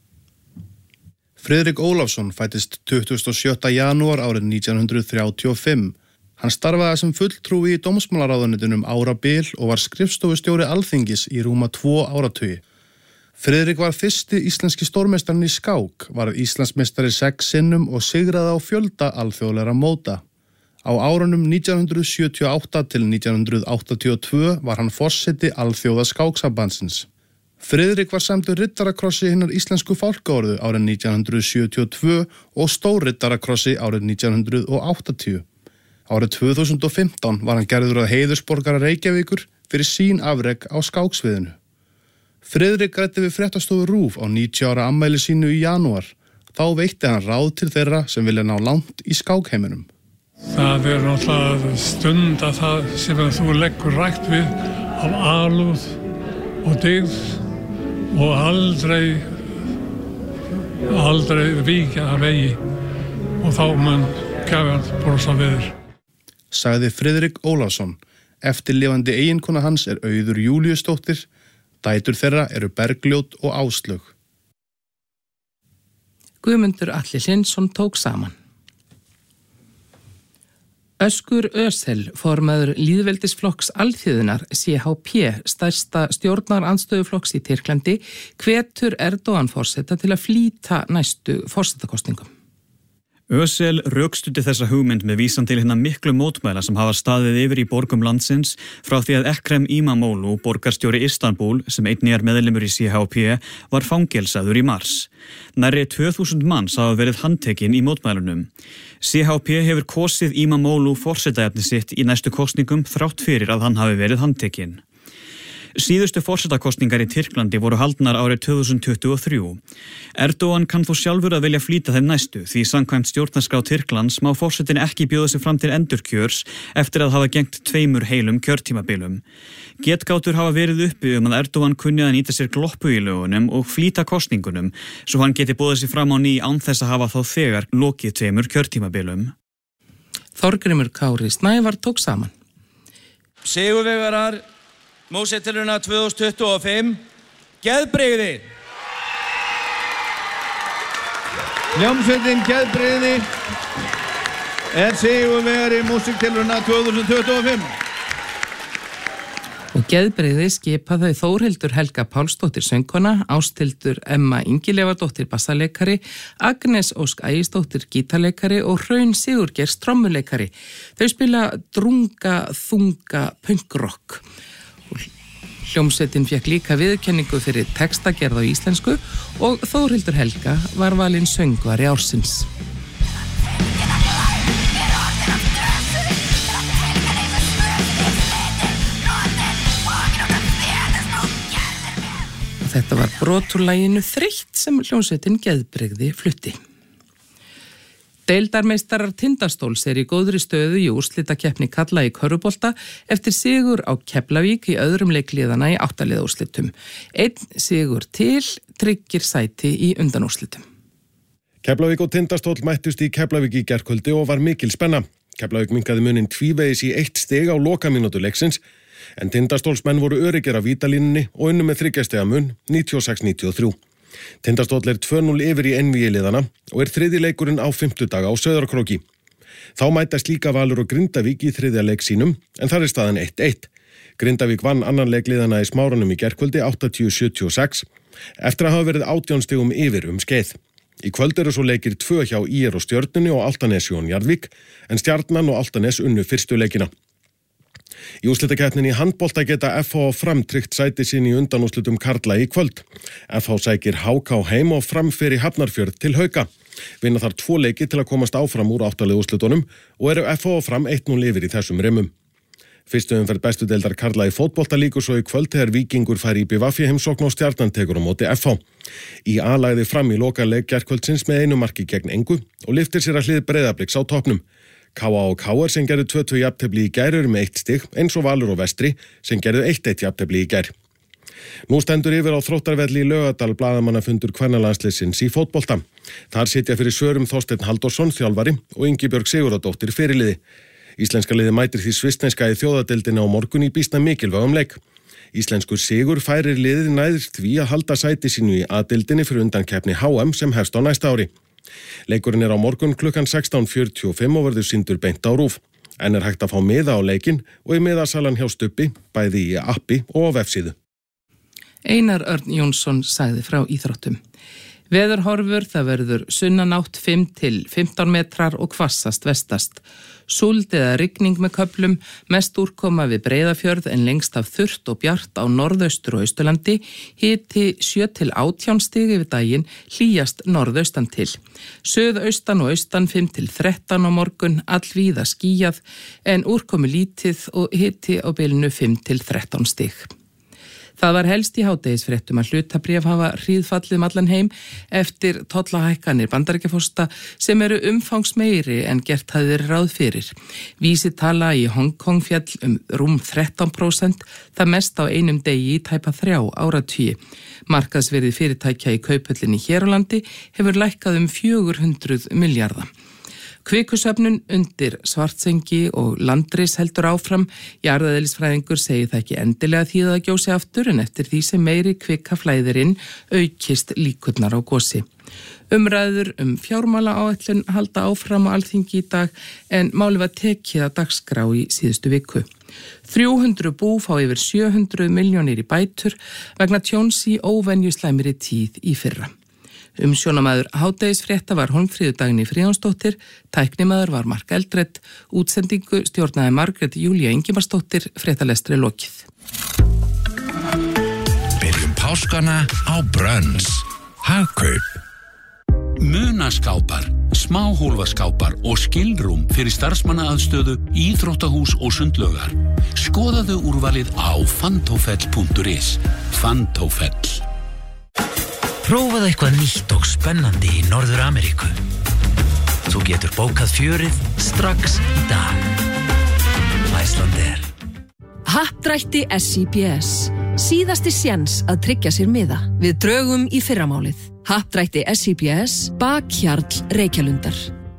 Friðrik Ólafsson fættist 27. janúar árið 1935. Hann starfaði sem fulltrúi í dómsmálaráðuneytinu árabil og var skrifstofustjóri Alþingis í rúma 2 áratugi. Friðrik var fyrsti íslenski stórmeistarinn í skák, var Íslandsmeistari 6 sinnum og sigraði á fjölda alþjóðlegra móta. Á árunum 1978 til 1982 var hann forseti alþjóða skáksambandsins. Friðrik var sæmdur riddarakrossi hinnar íslensku fálkaorðu árið 1972 og stórriddarakrossi árið 1980. Árið 2015 var hann gerður að heiðursborgara Reykjavíkur fyrir sín afrek á skáksviðinu. Friðrik ræddi við fréttastofu RÚV á 90 ára afmæli sínu í janúar. Þá veitti hann ráð til þeirra sem vilja ná langt í skákheiminum. Það er náttúrulega stund að það sem þú leggur rækt við af alúð og dyggð og aldrei víkja að vegi og þá mun kæfjan brosa við þér. Sagði Friðrik Ólafsson. Eftirlifandi eiginkona hans Auður Júlíusdóttir. Dætur þeirra eru Bergljót og Áslaug. Guðmundur Atli Hlynsson tók saman. Öskur Ösel, formaður lýðveldisflokks Alþýðunnar, CHP, stærsta stjórnarandstöðuflokks í Tyrklandi, hvetur Erdogan forseta til að flýta næstu forsetakosningum. Ösel rökstuddi þessa hugmynd með vísan til hinna miklu mótmæla sem hafa staðið yfir í borgum landsins frá því að Ekrem İmamoğlu, borgarstjóri Istanbul, sem einnig meðlimur í CHP, var fangelsaður í mars. Nærri 2000 manns hafa verið handtekinn í mótmælunum. CHP hefur kosið İmamoğlu forsetaefni sitt í næstu kosningum þrátt fyrir að hann hafi verið handtekinn. Síðustu forsetakostningar í Tyrklandi voru haldnar árið 2023. Erdogan kann þó sjálfur að vilja flýta þeim næstu því samkvæmt stjórnarskrá Tyrklands má forsetin ekki bjóða sig fram til endurkjörs eftir að hafa gegnt 2 heilum kjörtímabilum. Getgátur hafa verið uppi að Erdogan kunni að nýta sér gloppu í lögunum og flýta kosningunum svo hann geti boðið sig fram á ný án þess að hafa þá þegar lokið 2 kjörtímabilum. Þorgrímur Kári Snævar tók saman. Sigurvegarar Mótsettiluna 2025, Geðbrigði. Hljómsveitin Geðbrigði sigurvegari Mótsettiluna 2025. Og Geðbrigði skipa þau Þórhildur Helga Pálsdóttir söngkona, Ásthildur Emma Ingilefardóttir bassaleikari, Agnes Ósk Ægisdóttir gítarleikari og Hraun Sigurgeirs trommuleikari. Þau spila drunga, þunga punkrock. Hljómsveitin fékk líka viðurkenningu fyrir textagerð á íslensku og Þórhildur Helga var valin söngvari ársins. Og þetta var brot úr laginu Þreytt sem hljómsveitin Geðbrigði flutti. Deildarmeistarar Tindastóls í góðri stöðu í úrslitakeppni karla í körfubolta eftir sigur á Keflavík í öðrum leikliðana í 8 liða úrslitum. 1 sigur til tryggir sæti í undanúrslitum. Keflavík og Tindastóll mættust í Keflavík í gærkvöldi og var mikil spenna. Keflavík minnkaði muninn tvívegis í 1 stig á lokamínútu leiksins, en Tindastólsmenn voru öruggir á vítalínunni og unnu með 3 stiga mun 96-93. Tindastóll 2-0 yfir í einvígi liðana og 3. leikurinn á 5. dag á Sauðárkróki. Þá mætast líka Valur og Grindavík í 3. leik sínum, en þar staðan 1-1. Grindavík vann annan leik liðana í Smáranum í gærkvöldi 80-76, eftir að hafa verið 18 stigum yfir skeið. Í kvöld eru svo leikir 2 hjá ÍR og Stjörnunni og Álftanesi og Njarðvík, en Stjarnan og Álftanes unnu fyrstu leikina. Í úrslitakeppninni í handbolta geta FH og Fram tryggt sæti sín í undanúrslitum karla í kvöld. FH sækir HK heim og Fram fer í Hafnarfjörð til Hauka. Vinna þar 2 leiki til að komast áfram úr 8 liða úrslitunum og eru FH og Fram 1-0 yfir í þessum rimum. Fyrstu umferð bestu deildar karla í fótbolta líkur svo í kvöld þegar Víkingur fær í BVF heimsókn og Stjarnan tekur á móti FH. Í A lagði Fram í lokaleik gærkvöldsins með 1 marki gegn engu og lyftir sér að hlið Breiðabliks á toppnum. K.A. og K.R. sem gerðu 2-2 jafntefli í gær eru með 1 stig, eins og Valur og Vestri sem gerðu 1-1 jafntefli í gær. Nú stendur yfir á Þróttarvelli í Laugardal blaðamannafundur kvennalandsliðsins í fótbolta. Þar sitja fyrir svörum Þorsteinn Halldórsson, þjálfari, og Ingibjörg Sigurðardóttir fyrirliði. Íslenska liði mætir því svissneska í þjóðadeildinni á morgun í býsna mikilvægum leik. Íslenskur sigur færir liðið nær því að halda sæti sínu í A-deildinni fyrir undankeppni HM sem hefst á næsta ári. Leikurinn á morgun klukkan 16:45 og verður sýndur beint á RÚV. En hægt að fá miða á leikinn og í miðasalan hjá Stubbi, bæði í appi og á vefsíðu. Einar Örn Jónsson sagði frá íþróttum. Veðurhorfur, það verður sunnanátt 5 til 15 metrar og hvassast vestast. Súld eða rigning með köflum, mest úrkoma við Breiðafjörð en lengst af þurrt og bjart á norðaustur og austurlandi, hiti 7 til 18 stig yfir daginn, hlýjast norðaustan til. Suðaustan og austan 5 til 13 á morgun, allvíða skýjað, en úrkomi lítið og hiti á bilinu 5 til 13 stig. Það var helst í hádegisfréttum að hlutabréf hafa hríðfallið allan heim eftir tollahækkanir Bandaríkjaforseta sem eru umfangsmeiri en gert hafði verið ráð fyrir. Vísitala í Hong Kong fjall rúm 13%, það mest á einum degi í tæpa 3 áratugi. Markaðsvirði fyrirtækja í Kauphöllinni hér á landi hefur lækkað 400 milljarða. Kvikusöfnun undir Svartsengi og Landris heldur áfram. Jarðeðlisfræðingur segir það ekki endilega því að gjósi aftur en eftir því sem meiri kvika flæðir inn aukist líkurnar á gosi. Umræður fjármálaáætlun halda áfram á Alþingi í dag en máli var tekið að dagskrá í síðustu viku. 300 bú fá yfir 700 milljónir í bætur vegna tjóns í óvenjuslæmri tíð í fyrra. Umsjónamaður hádegisfrétta var Hólmfríður Dagný Fríðjónsdóttir, tæknimaður var Mark Eldred, útsendingu stjórnaði Margrét Júlía Ingimarsdóttir, fréttalestri lokið. Byrjum páskana á Brönns. Hagkaup. Munaskápar, smáhólfaskápar og skilrúm fyrir starfsmannaaðstöðu, íþróttahús og sundlaugar. Skoðaðu úrvalið á fantofell.is. Fantofell. Prófaðu eitthvað nýtt og spennandi í Norður-Ameríku. Þú getur bókað fjörið strax í dag. Icelandair. Happdrætti SIPS. Síðasti séns að tryggja sér miða. Við drögum í fyrramálið. Happdrætti SIPS, bakhjarl Reykjalundar.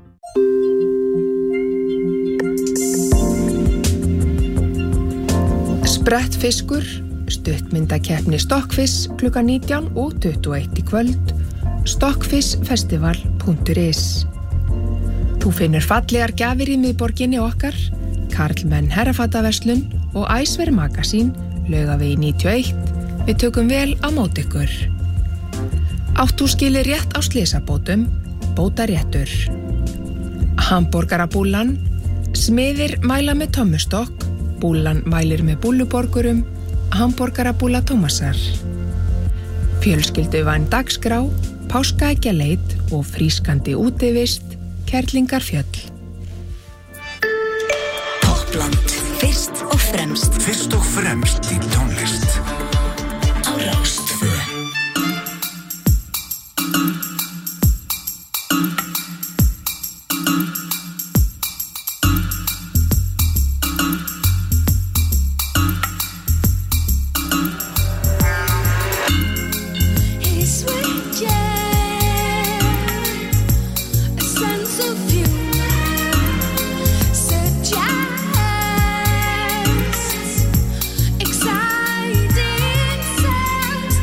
Sprettfiskur, stuttmyndakeppni Stokkfiss klukkan 19 og 21 í kvöld, stokkfissfestival.is. Þú finnur fallegar gjafir í miðborginni okkar, Karlmenn herrafataverslun og Æsver Magasín, Laugavegi 91. Við tökum vel á móti ykkur. Átt þú skilið rétt á slysabótum, bótaréttur. Hamborgarabúllan, smiðir mæla með tommustokk, búllan mælir með búlluborgurum, hamborgarabúlla Tómasar. Fjölskylduvæn dagskrá, páskaeggjaleit og frískandi útivist, Kerlingarfjöll. Toppland, fyrst og fremst. Fyrst og fremst í tónlist. Á Rástvö. Exciting sounds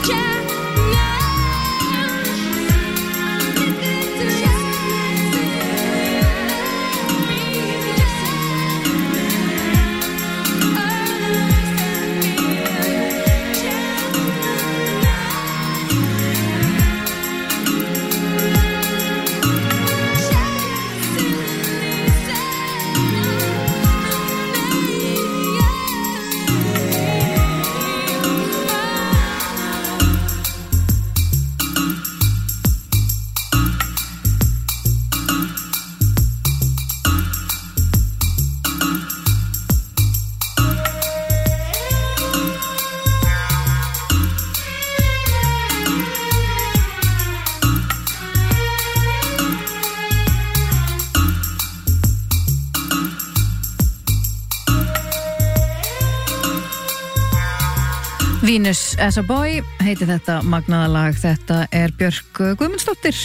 Venus as a Boy heiti þetta magnaða lag. Þetta er Björk Guðmundsdóttir.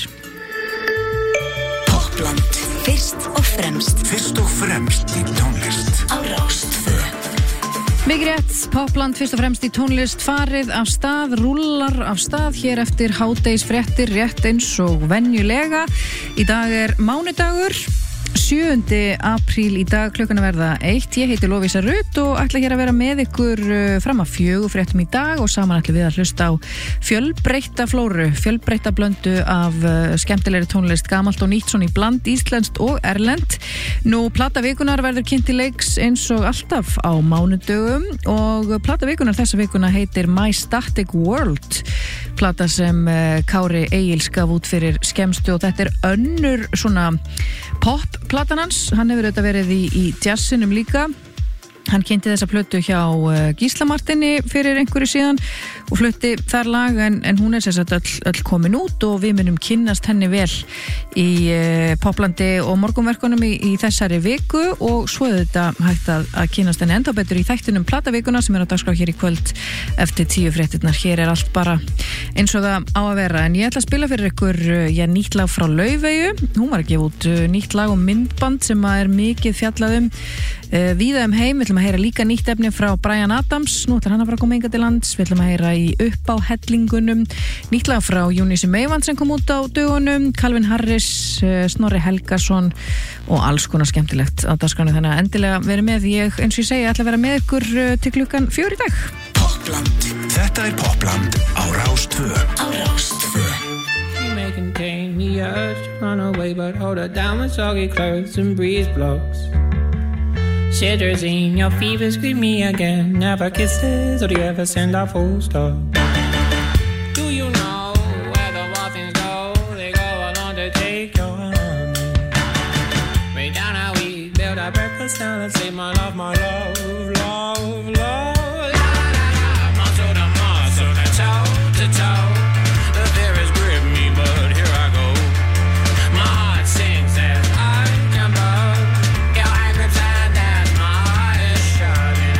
Popland, fyrst og fremst. Fyrst og fremst í tónlist. Á Rás 2. Mikið rétt, Popland fyrst og fremst í tónlist farið af stað, rúllar af stað hér eftir hádegisfréttir rétt eins og venjulega. Í dag er mánudagur, 7. apríl í dag, klukkan að verða 1. Ég heiti Lovísa Rutt og ætla hér að vera með ykkur fram að 4 fréttum í dag og saman ætla við að hlusta á fjölbreytta flóru, fjölbreytta blöndu af skemmtilegri tónlist, gamalt og nýtt svona í bland, íslenskt og erlend. Nú, plata vikunar verður kynnt í leiks eins og alltaf á mánudögum og plata vikunar þessa vikuna heitir My Static World, plata sem Kári Egils gaf út fyrir skemmstu og þetta er önnur svona pop-platan hans, hann hefur auðvitað verið í jazzinum líka. Hann kynnti þessa plötu hjá Gísla Martini fyrir einhverju síðan og flutti þar lag en hún er sem sagt öll komin út og við munum kynnast henni vel í Poplandi og morgunverkunum í þessari viku og svo er þetta hægt að kynnast henni enda betur í þættinum Platavikuna sem er á dagskrá hér í kvöld eftir 10 fréttirnar. Hér er allt bara eins og það á að vera en ég ætla að spila fyrir ykkur nýtt lag frá Laufeyju. Hún var að gefa út nýtt lag og myndband sem er mikið fjallað víða heim. Við ætlum að heyra líka nýtt efni frá Bryan Adams, nú ætlar hann að fara að koma hingað til lands. Við ætlum að heyra í Upp á hellingunum, nýtt lag frá Júnísi Meyvand sem kom út á dögunum, Calvin Harris, Snorri Helgason og alls konar skemmtilegt á dagskránni, þannig að endilega verið með. Ég, eins og ég segi, ætla að vera með ykkur til klukkan 4 í dag. Popland, þetta er Popland á Rás 2. Á Rás 2. You may contain the urge to run away, but hold her down with soggy clothes and breeze blows. Shivers in your fever, scream me again. Never kisses, or do you ever send a full stop? Do you know where the muffins go? They go along to take your honey. Way down how we build our breakfast down and say my love, love, love. Muscle to muscle, to toe to toe. The fear has gripped me, but here I go. My heart sings as I jump up. Your angry time that my heart is shutting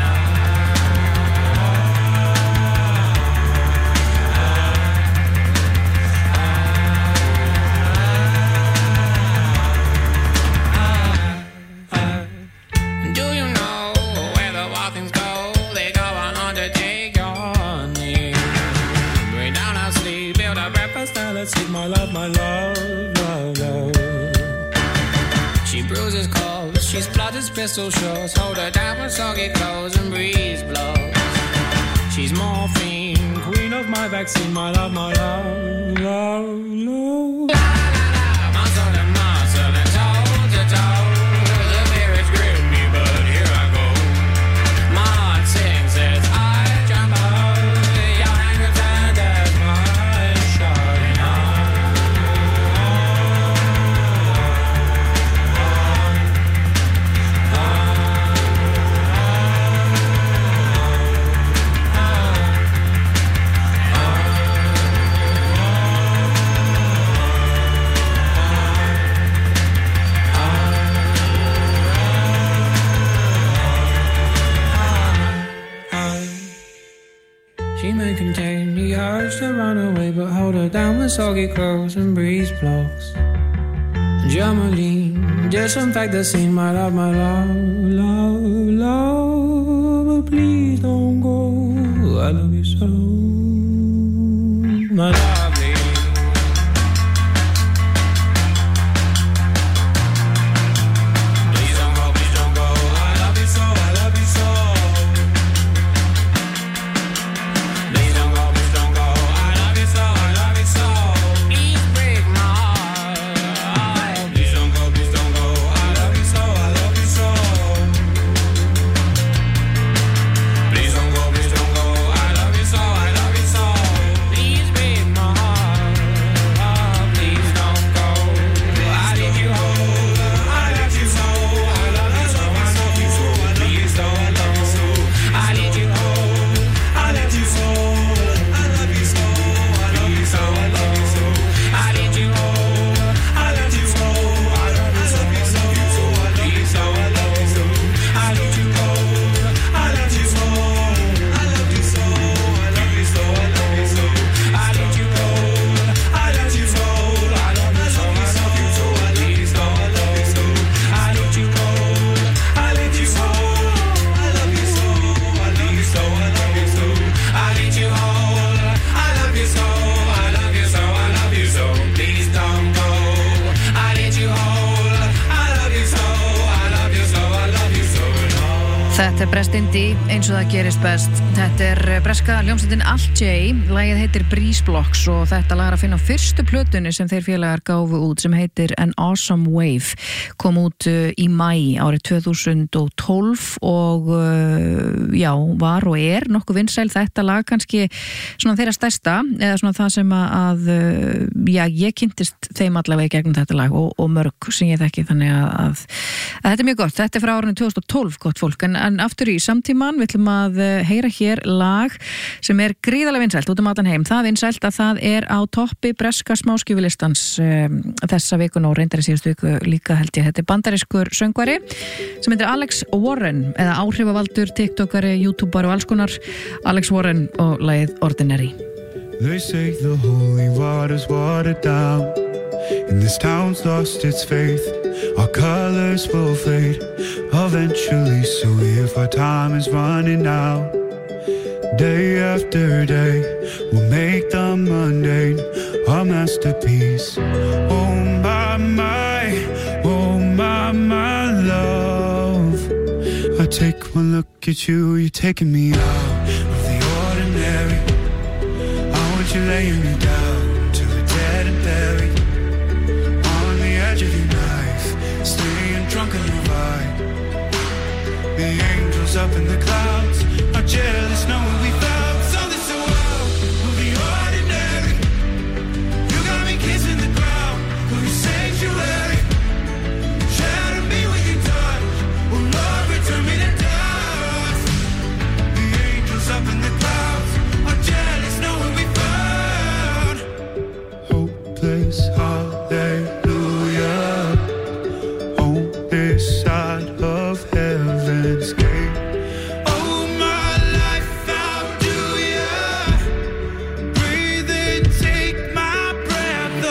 up. Do you know where the wild things go? They go on undertake your honey. Bring down our sleep, build our breakfast, now let's eat my love, love, love. She bruises calls, she splutters pistol shots. Hold her down with soggy clothes and breeze blows. She's morphine, queen of my vaccine, my love, love, love. Muscle to muscle and toe to toe. The fear has gripped me, but here I go. My heart sings as I jump up. Your anger turned as my heart is shutting She may contain the urge to run away, but hold her down with soggy clothes and breeze blows. Jamaline, disinfect the scene, my love, love, love. But please don't go, I love you so. my lovely. Please don't go, please don't go. I love you so, I love you so. Please don't go, please don't go. I love you so, I love you so. Please break my heart. Please don't go, please don't go. I love you so, I love you so. Please don't go, please don't go. I love you so, I love you so. Please break my heart. Please don't go. I need you whole. I love you so. I love you so. I love you so. Please don't go. I need you whole. I love you so. I love you so. I love you so. I love you so. I need you whole. I love you so. I love you so. I love you so. Please don't I love you so. I need you whole. I love you so. I love you so. I love you so. I love you so. I need you whole. I love you so. I love you so. I love you so. Please don't I love you so. I need you whole. I love you so. I love you so. I love you so. I love you so. I need you whole. I love you so. I love you so. I love you so. Please don't go. I need you whole. I love you so. I love you so. I love you so. Þetta Brest Indie, eins og það gerist best. Þetta breska hljómsveitin Alt-J, lagið heitir Breeze Blocks og þetta lag að finna á fyrstu plötunni sem þeir félagar gáfu út sem heitir An Awesome Wave, kom út í maí árið 2012 og já, var og nokkuð vinsæl. Þetta lag kannski svona þeirra stærsta, eða svona það sem að já, ég kynntist þeim allavega í gegnum þetta lag og mörg sem ég þekki, þannig að þetta mjög gott. Þetta frá árinu 2012, gott fólk, en aftur í samtíman við ætlum að heyra hér lag sem gríðarlega vinsælt út allan heim. Það vinsælt að það á toppi breska smáskífulistans þessa vikun og reyndar í síðustu viku líka held ég. Þetta bandarískur söngvari sem heitir Alex Warren, eða áhrifavaldur, tiktokari, youtuberi og alls konar. Alex Warren og lagið Ordinary. They say the holy water's watered down, and this town's lost its faith. Our colors will fade eventually, so if our time is running out, day after day we'll make the mundane our masterpiece. Oh my love, I take one look at you, you're taking me out of the ordinary. I want you laying me down to a dead and buried on the edge of your knife, staying drunk on your vine. The angels up in the clouds are jealous knowing we found something so wild of the ordinary. You got me kissing the ground of your sanctuary. Shatter me with your touch, oh Lord, return me to dust. The angels up in the clouds are jealous knowing we found hopeless hallelujah on this side of heaven's gate. Oh my life, how do ya breathe and take my breath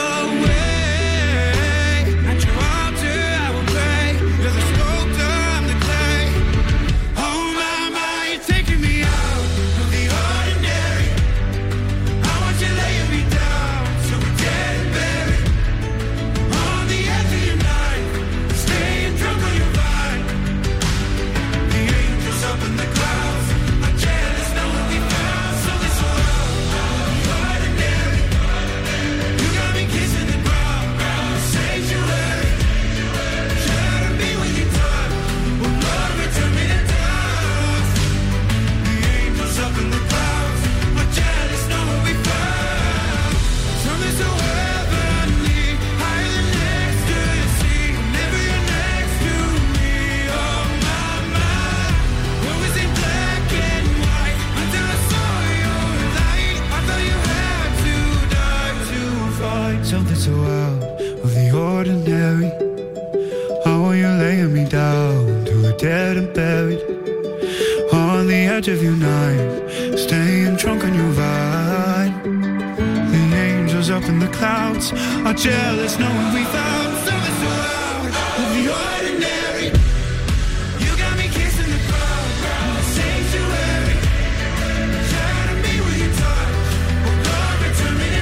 away? At your altar I will pray, you're the sculptor, I'm the clay. Oh my, you're taking me out of the ordinary. I want you laying me down so we're dead and buried on the edge of your knife, staying drunk on your vine. The angels up in the clouds are jealous knowing we found something so ordinary. You got me kissing the ground, sanctuary. Shatter me with your touch, oh Lord, return me to dust. The angels up in the clouds are jealous knowing we found something so heavenly, higher than next to the sea. Whenever you're next to me, oh my, what was it black and white until I saw your light? I thought you had to die to find something so out of the ordinary. How are you laying me down to a dead and buried on the edge of your knife, staying drunk on your vine. The angels up in the clouds are jealous knowing we found something so out of the ordinary. You got me kissing the ground, sanctuary. Shatter me with your touch, oh Lord, return me to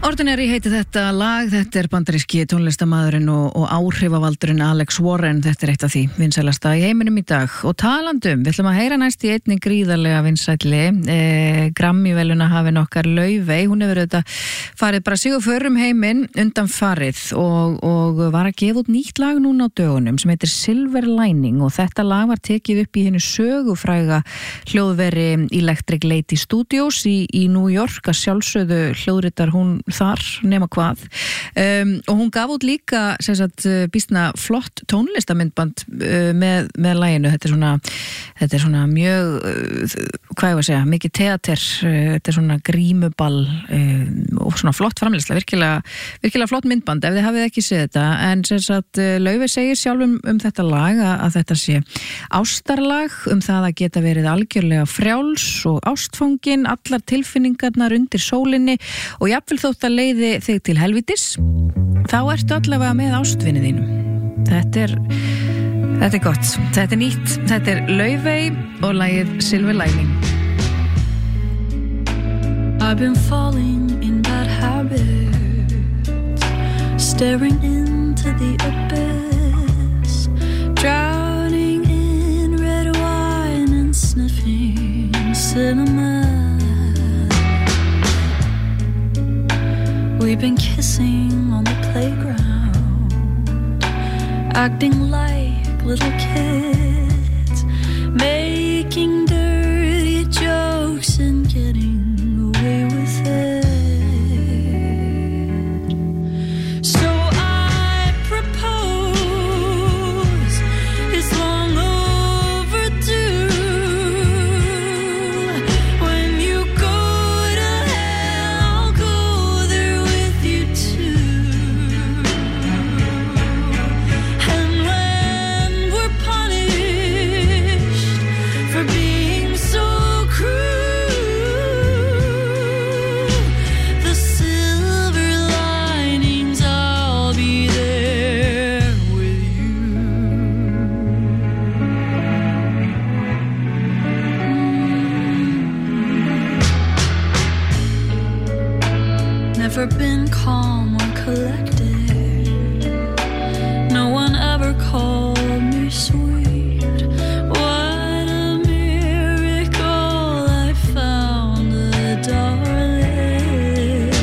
Ordinary heiti þetta lag, þetta bandaríski tónlistarmaðurinn og áhrifavaldurinn Alex Warren, þetta eitt af því vinsælasta í heiminum í dag. Og talandum, við ætlum að heyra næst í einni gríðarlega vinsælli, Grammy-veluna hafin okkar Laufey, hún hefur auðvitað farið bara sig og förum heiminn undan farið og var að gefa út nýtt lag núna á dögunum sem heitir Silver Lining og þetta lag var tekið upp í hennu sögufræga hljóðveri Electric Lady Studios í New York, að sjálfsögðu hljóðritar hún þar nema hvað og hún gaf út líka býstna flott tónlistamindband með laginu, þetta er svona mjög hvað ég var að segja, mikið teater þetta er svona grímuball og svona flott framleiðsla, virkilega flott myndband ef þið hafið ekki séð þetta en Laufey segir sjálf um þetta lag að þetta sé ástarlag það að geta verið algjörlega frjáls og ástfangin, allar tilfinningarnar undir sólinni og jafnvel þótt að leiði þig til helvítis þá ertu allavega með ástvinni þínum þetta er gott, þetta er nýtt þetta er Laufey og lagið Silver Lining I've been falling in bad habits staring into the abyss drowning in red wine and sniffing cinnamon We've been kissing on the playground acting like little kids making dirty jokes and getting away with it So I propose it's long overdue when you go to hell I'll go there with you too and when we're punished for being so cruel the silver linings I'll be there with Never been calm or collected No one ever called me sweet What a miracle I found a darling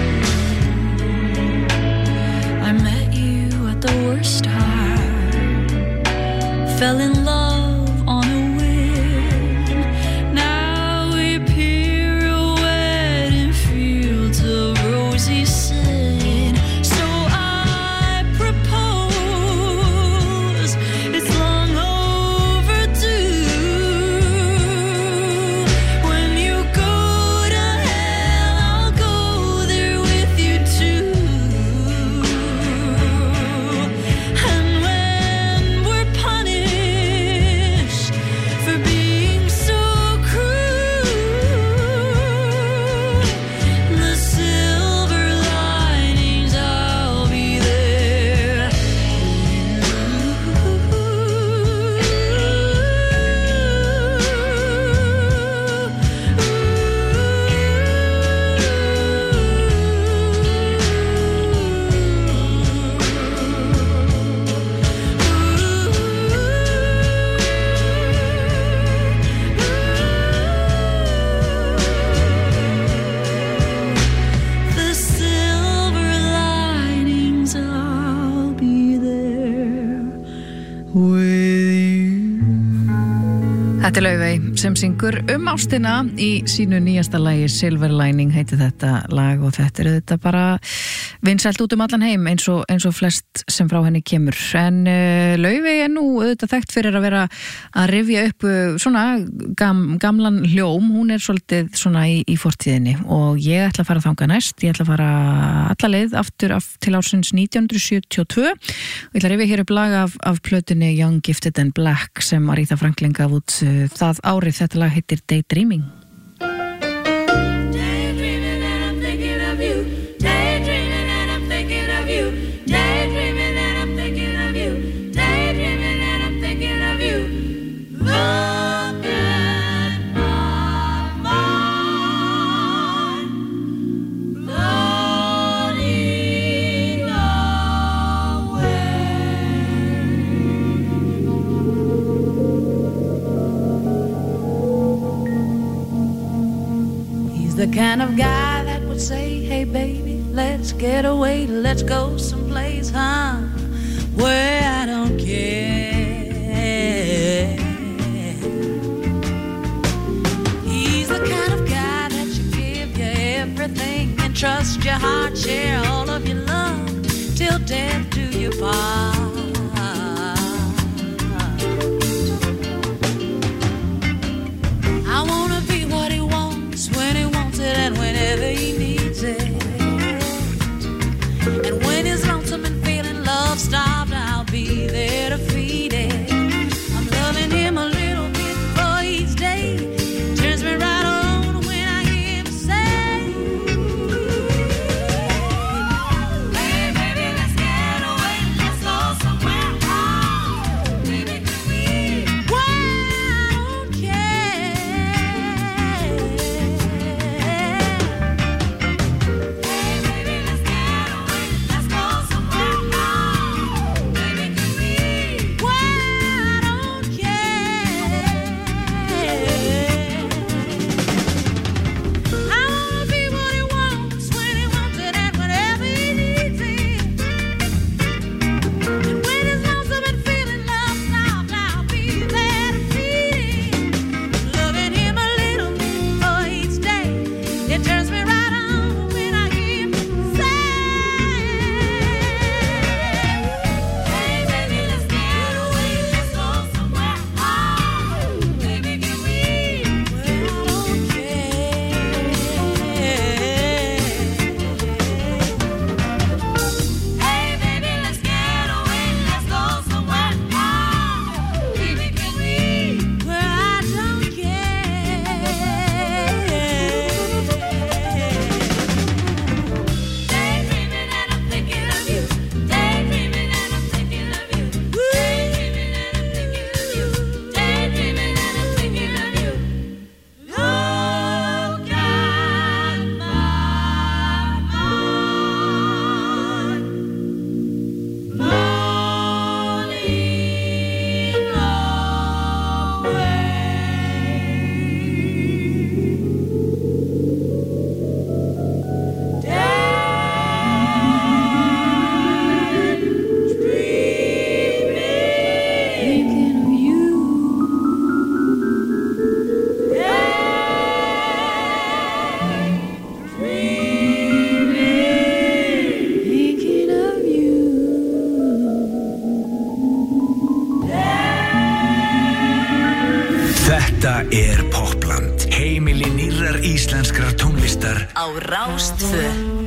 I met you at the worst time Fell in love on a whim Now we pirouette in fields of rosy sin So I propose it's long overdue when you go to hell I'll go there with you too and when we're punished for being so cruel the silver linings I'll be there The silver linings I'll be there with you Þetta er Laufey sem syngur ástina í sínu nýjasta lagi Silver Lining heiti þetta lag og þetta er þetta bara vinsælt út allan heim eins og flest sem frá henni kemur en Laufey er nú auðvitað þekkt fyrir að vera að rifja upp svona gamlan hljóm hún er svolítið svona í fortíðinni og ég ætla að fara þangað næst ég ætla að fara alla leið aftur til ársins 1972 og ég ætla að rifja hér upp lag af plötunni Young, Gifted and Black sem Aretha Franklin gaf út það árið þetta lag heitir Daydreaming Daydreaming and I'm thinking of you Daydreaming and I'm thinking of you Daydreaming and I'm thinking of you Daydreaming and I'm thinking of you Look at my mind the kind of guy that would say, hey baby, let's get away, let's go someplace, where I don't care. He's the kind of guy that you give you everything and trust your heart, share all of your love till death do you part. I wanna be what he wants when he wants it and whenever he needs it. And when he's lonesome and feeling love-starved, I'll be there to feed it. I'm loving him a little bit for each day. Turns me right on when I hear him say, hey baby, let's get away, let's go somewhere. Baby, can we? Why I don't care. Hey baby, let's get away, let's go somewhere. Baby, can we? Why I don't care. I wanna be what he wants when he wants it and whenever he needs it. And when he's lonesome and feeling love-starved, I'll be there to feed him. Loving him a little bit for each day. It turns me right on when I hear him say, hey baby, let's get away, let's go somewhere. Baby, can we? Well, I don't care. Hey baby, let's get away, let's go somewhere. Baby, can we? Well, I don't care. Daydreaming and I'm thinking of you. Daydreaming and I'm thinking of you. Daydreaming and I'm thinking of you. Daydreaming and I'm thinking of you. Look at my thinking of you. Thinking of you. Þetta Popland, heimili nýrrar íslenskrar tónlistar Á Rástvö.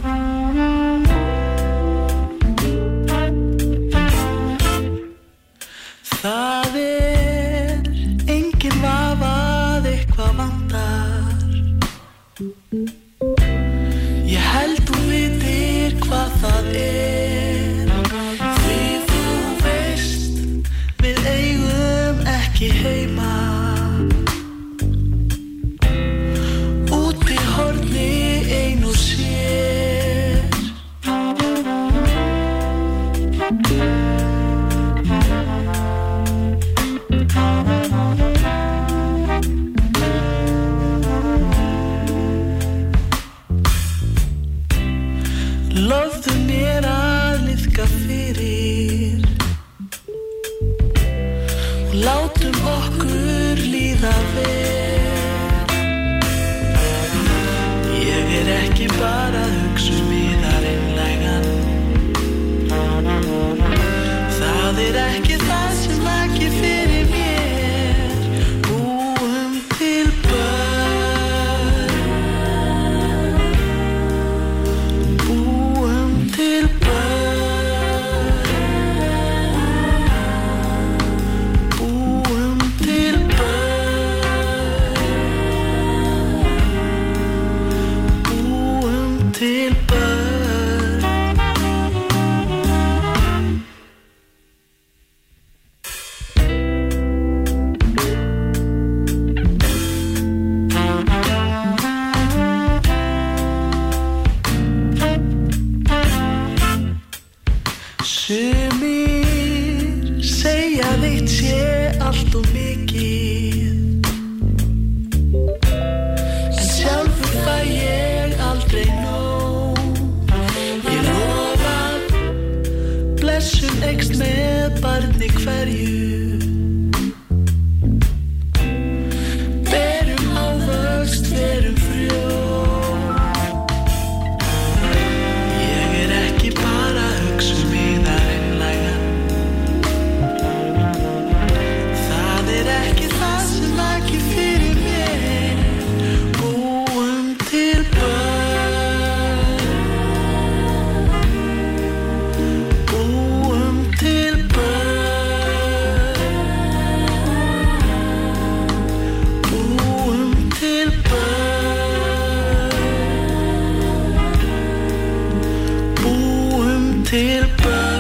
Það engin vafa að eitthvað vantar. Ég held þú vitir hvað það því þú veist við eigum ekki heima. Úti horni ein og sér. Lofðu mér að liðka fyrir og látum okkur líða vel. Ég ekki bara að hugsa mér einlægan. Það ekki það sem vakir fyrir mér. Búum til börn. Búum til börn. Búum til börn. Búum til börn. Sumir segja þitt sé allt og mikið, en sjálfur fæ ég hverju berum ávöxt, verum frjó. Ég ekki bara að hugsa það einlæga. Það ekki það sem vakir fyrir mér. Búum til börn. Búum til börn. Búum til börn. Búum til börn.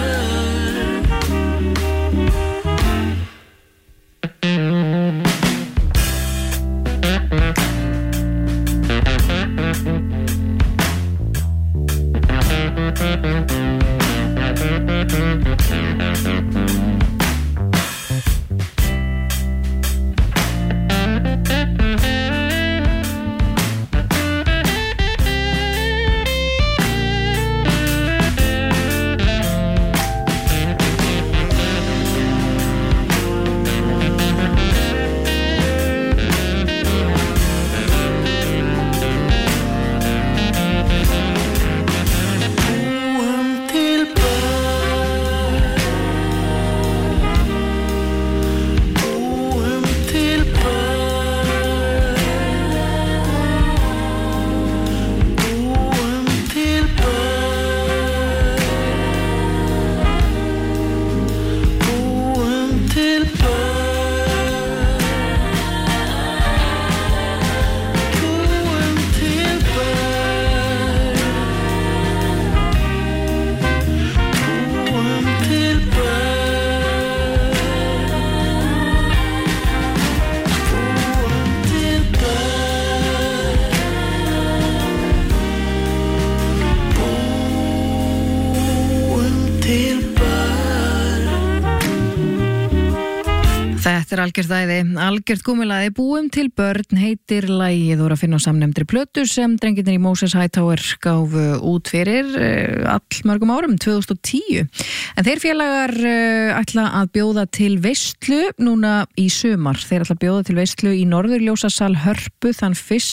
Þetta algjört æði, algjört gúmulaði. Búum til börn heitir lagið og að finna á samnefndri plötu sem drengirnir í Moses Hightower gáfu út fyrir allmörgum árum, 2010. En þeir félagar ætla að bjóða til veislu núna í sumar. Þeir ætla að bjóða til veislu í Norðurljósasal Hörpu þann 1.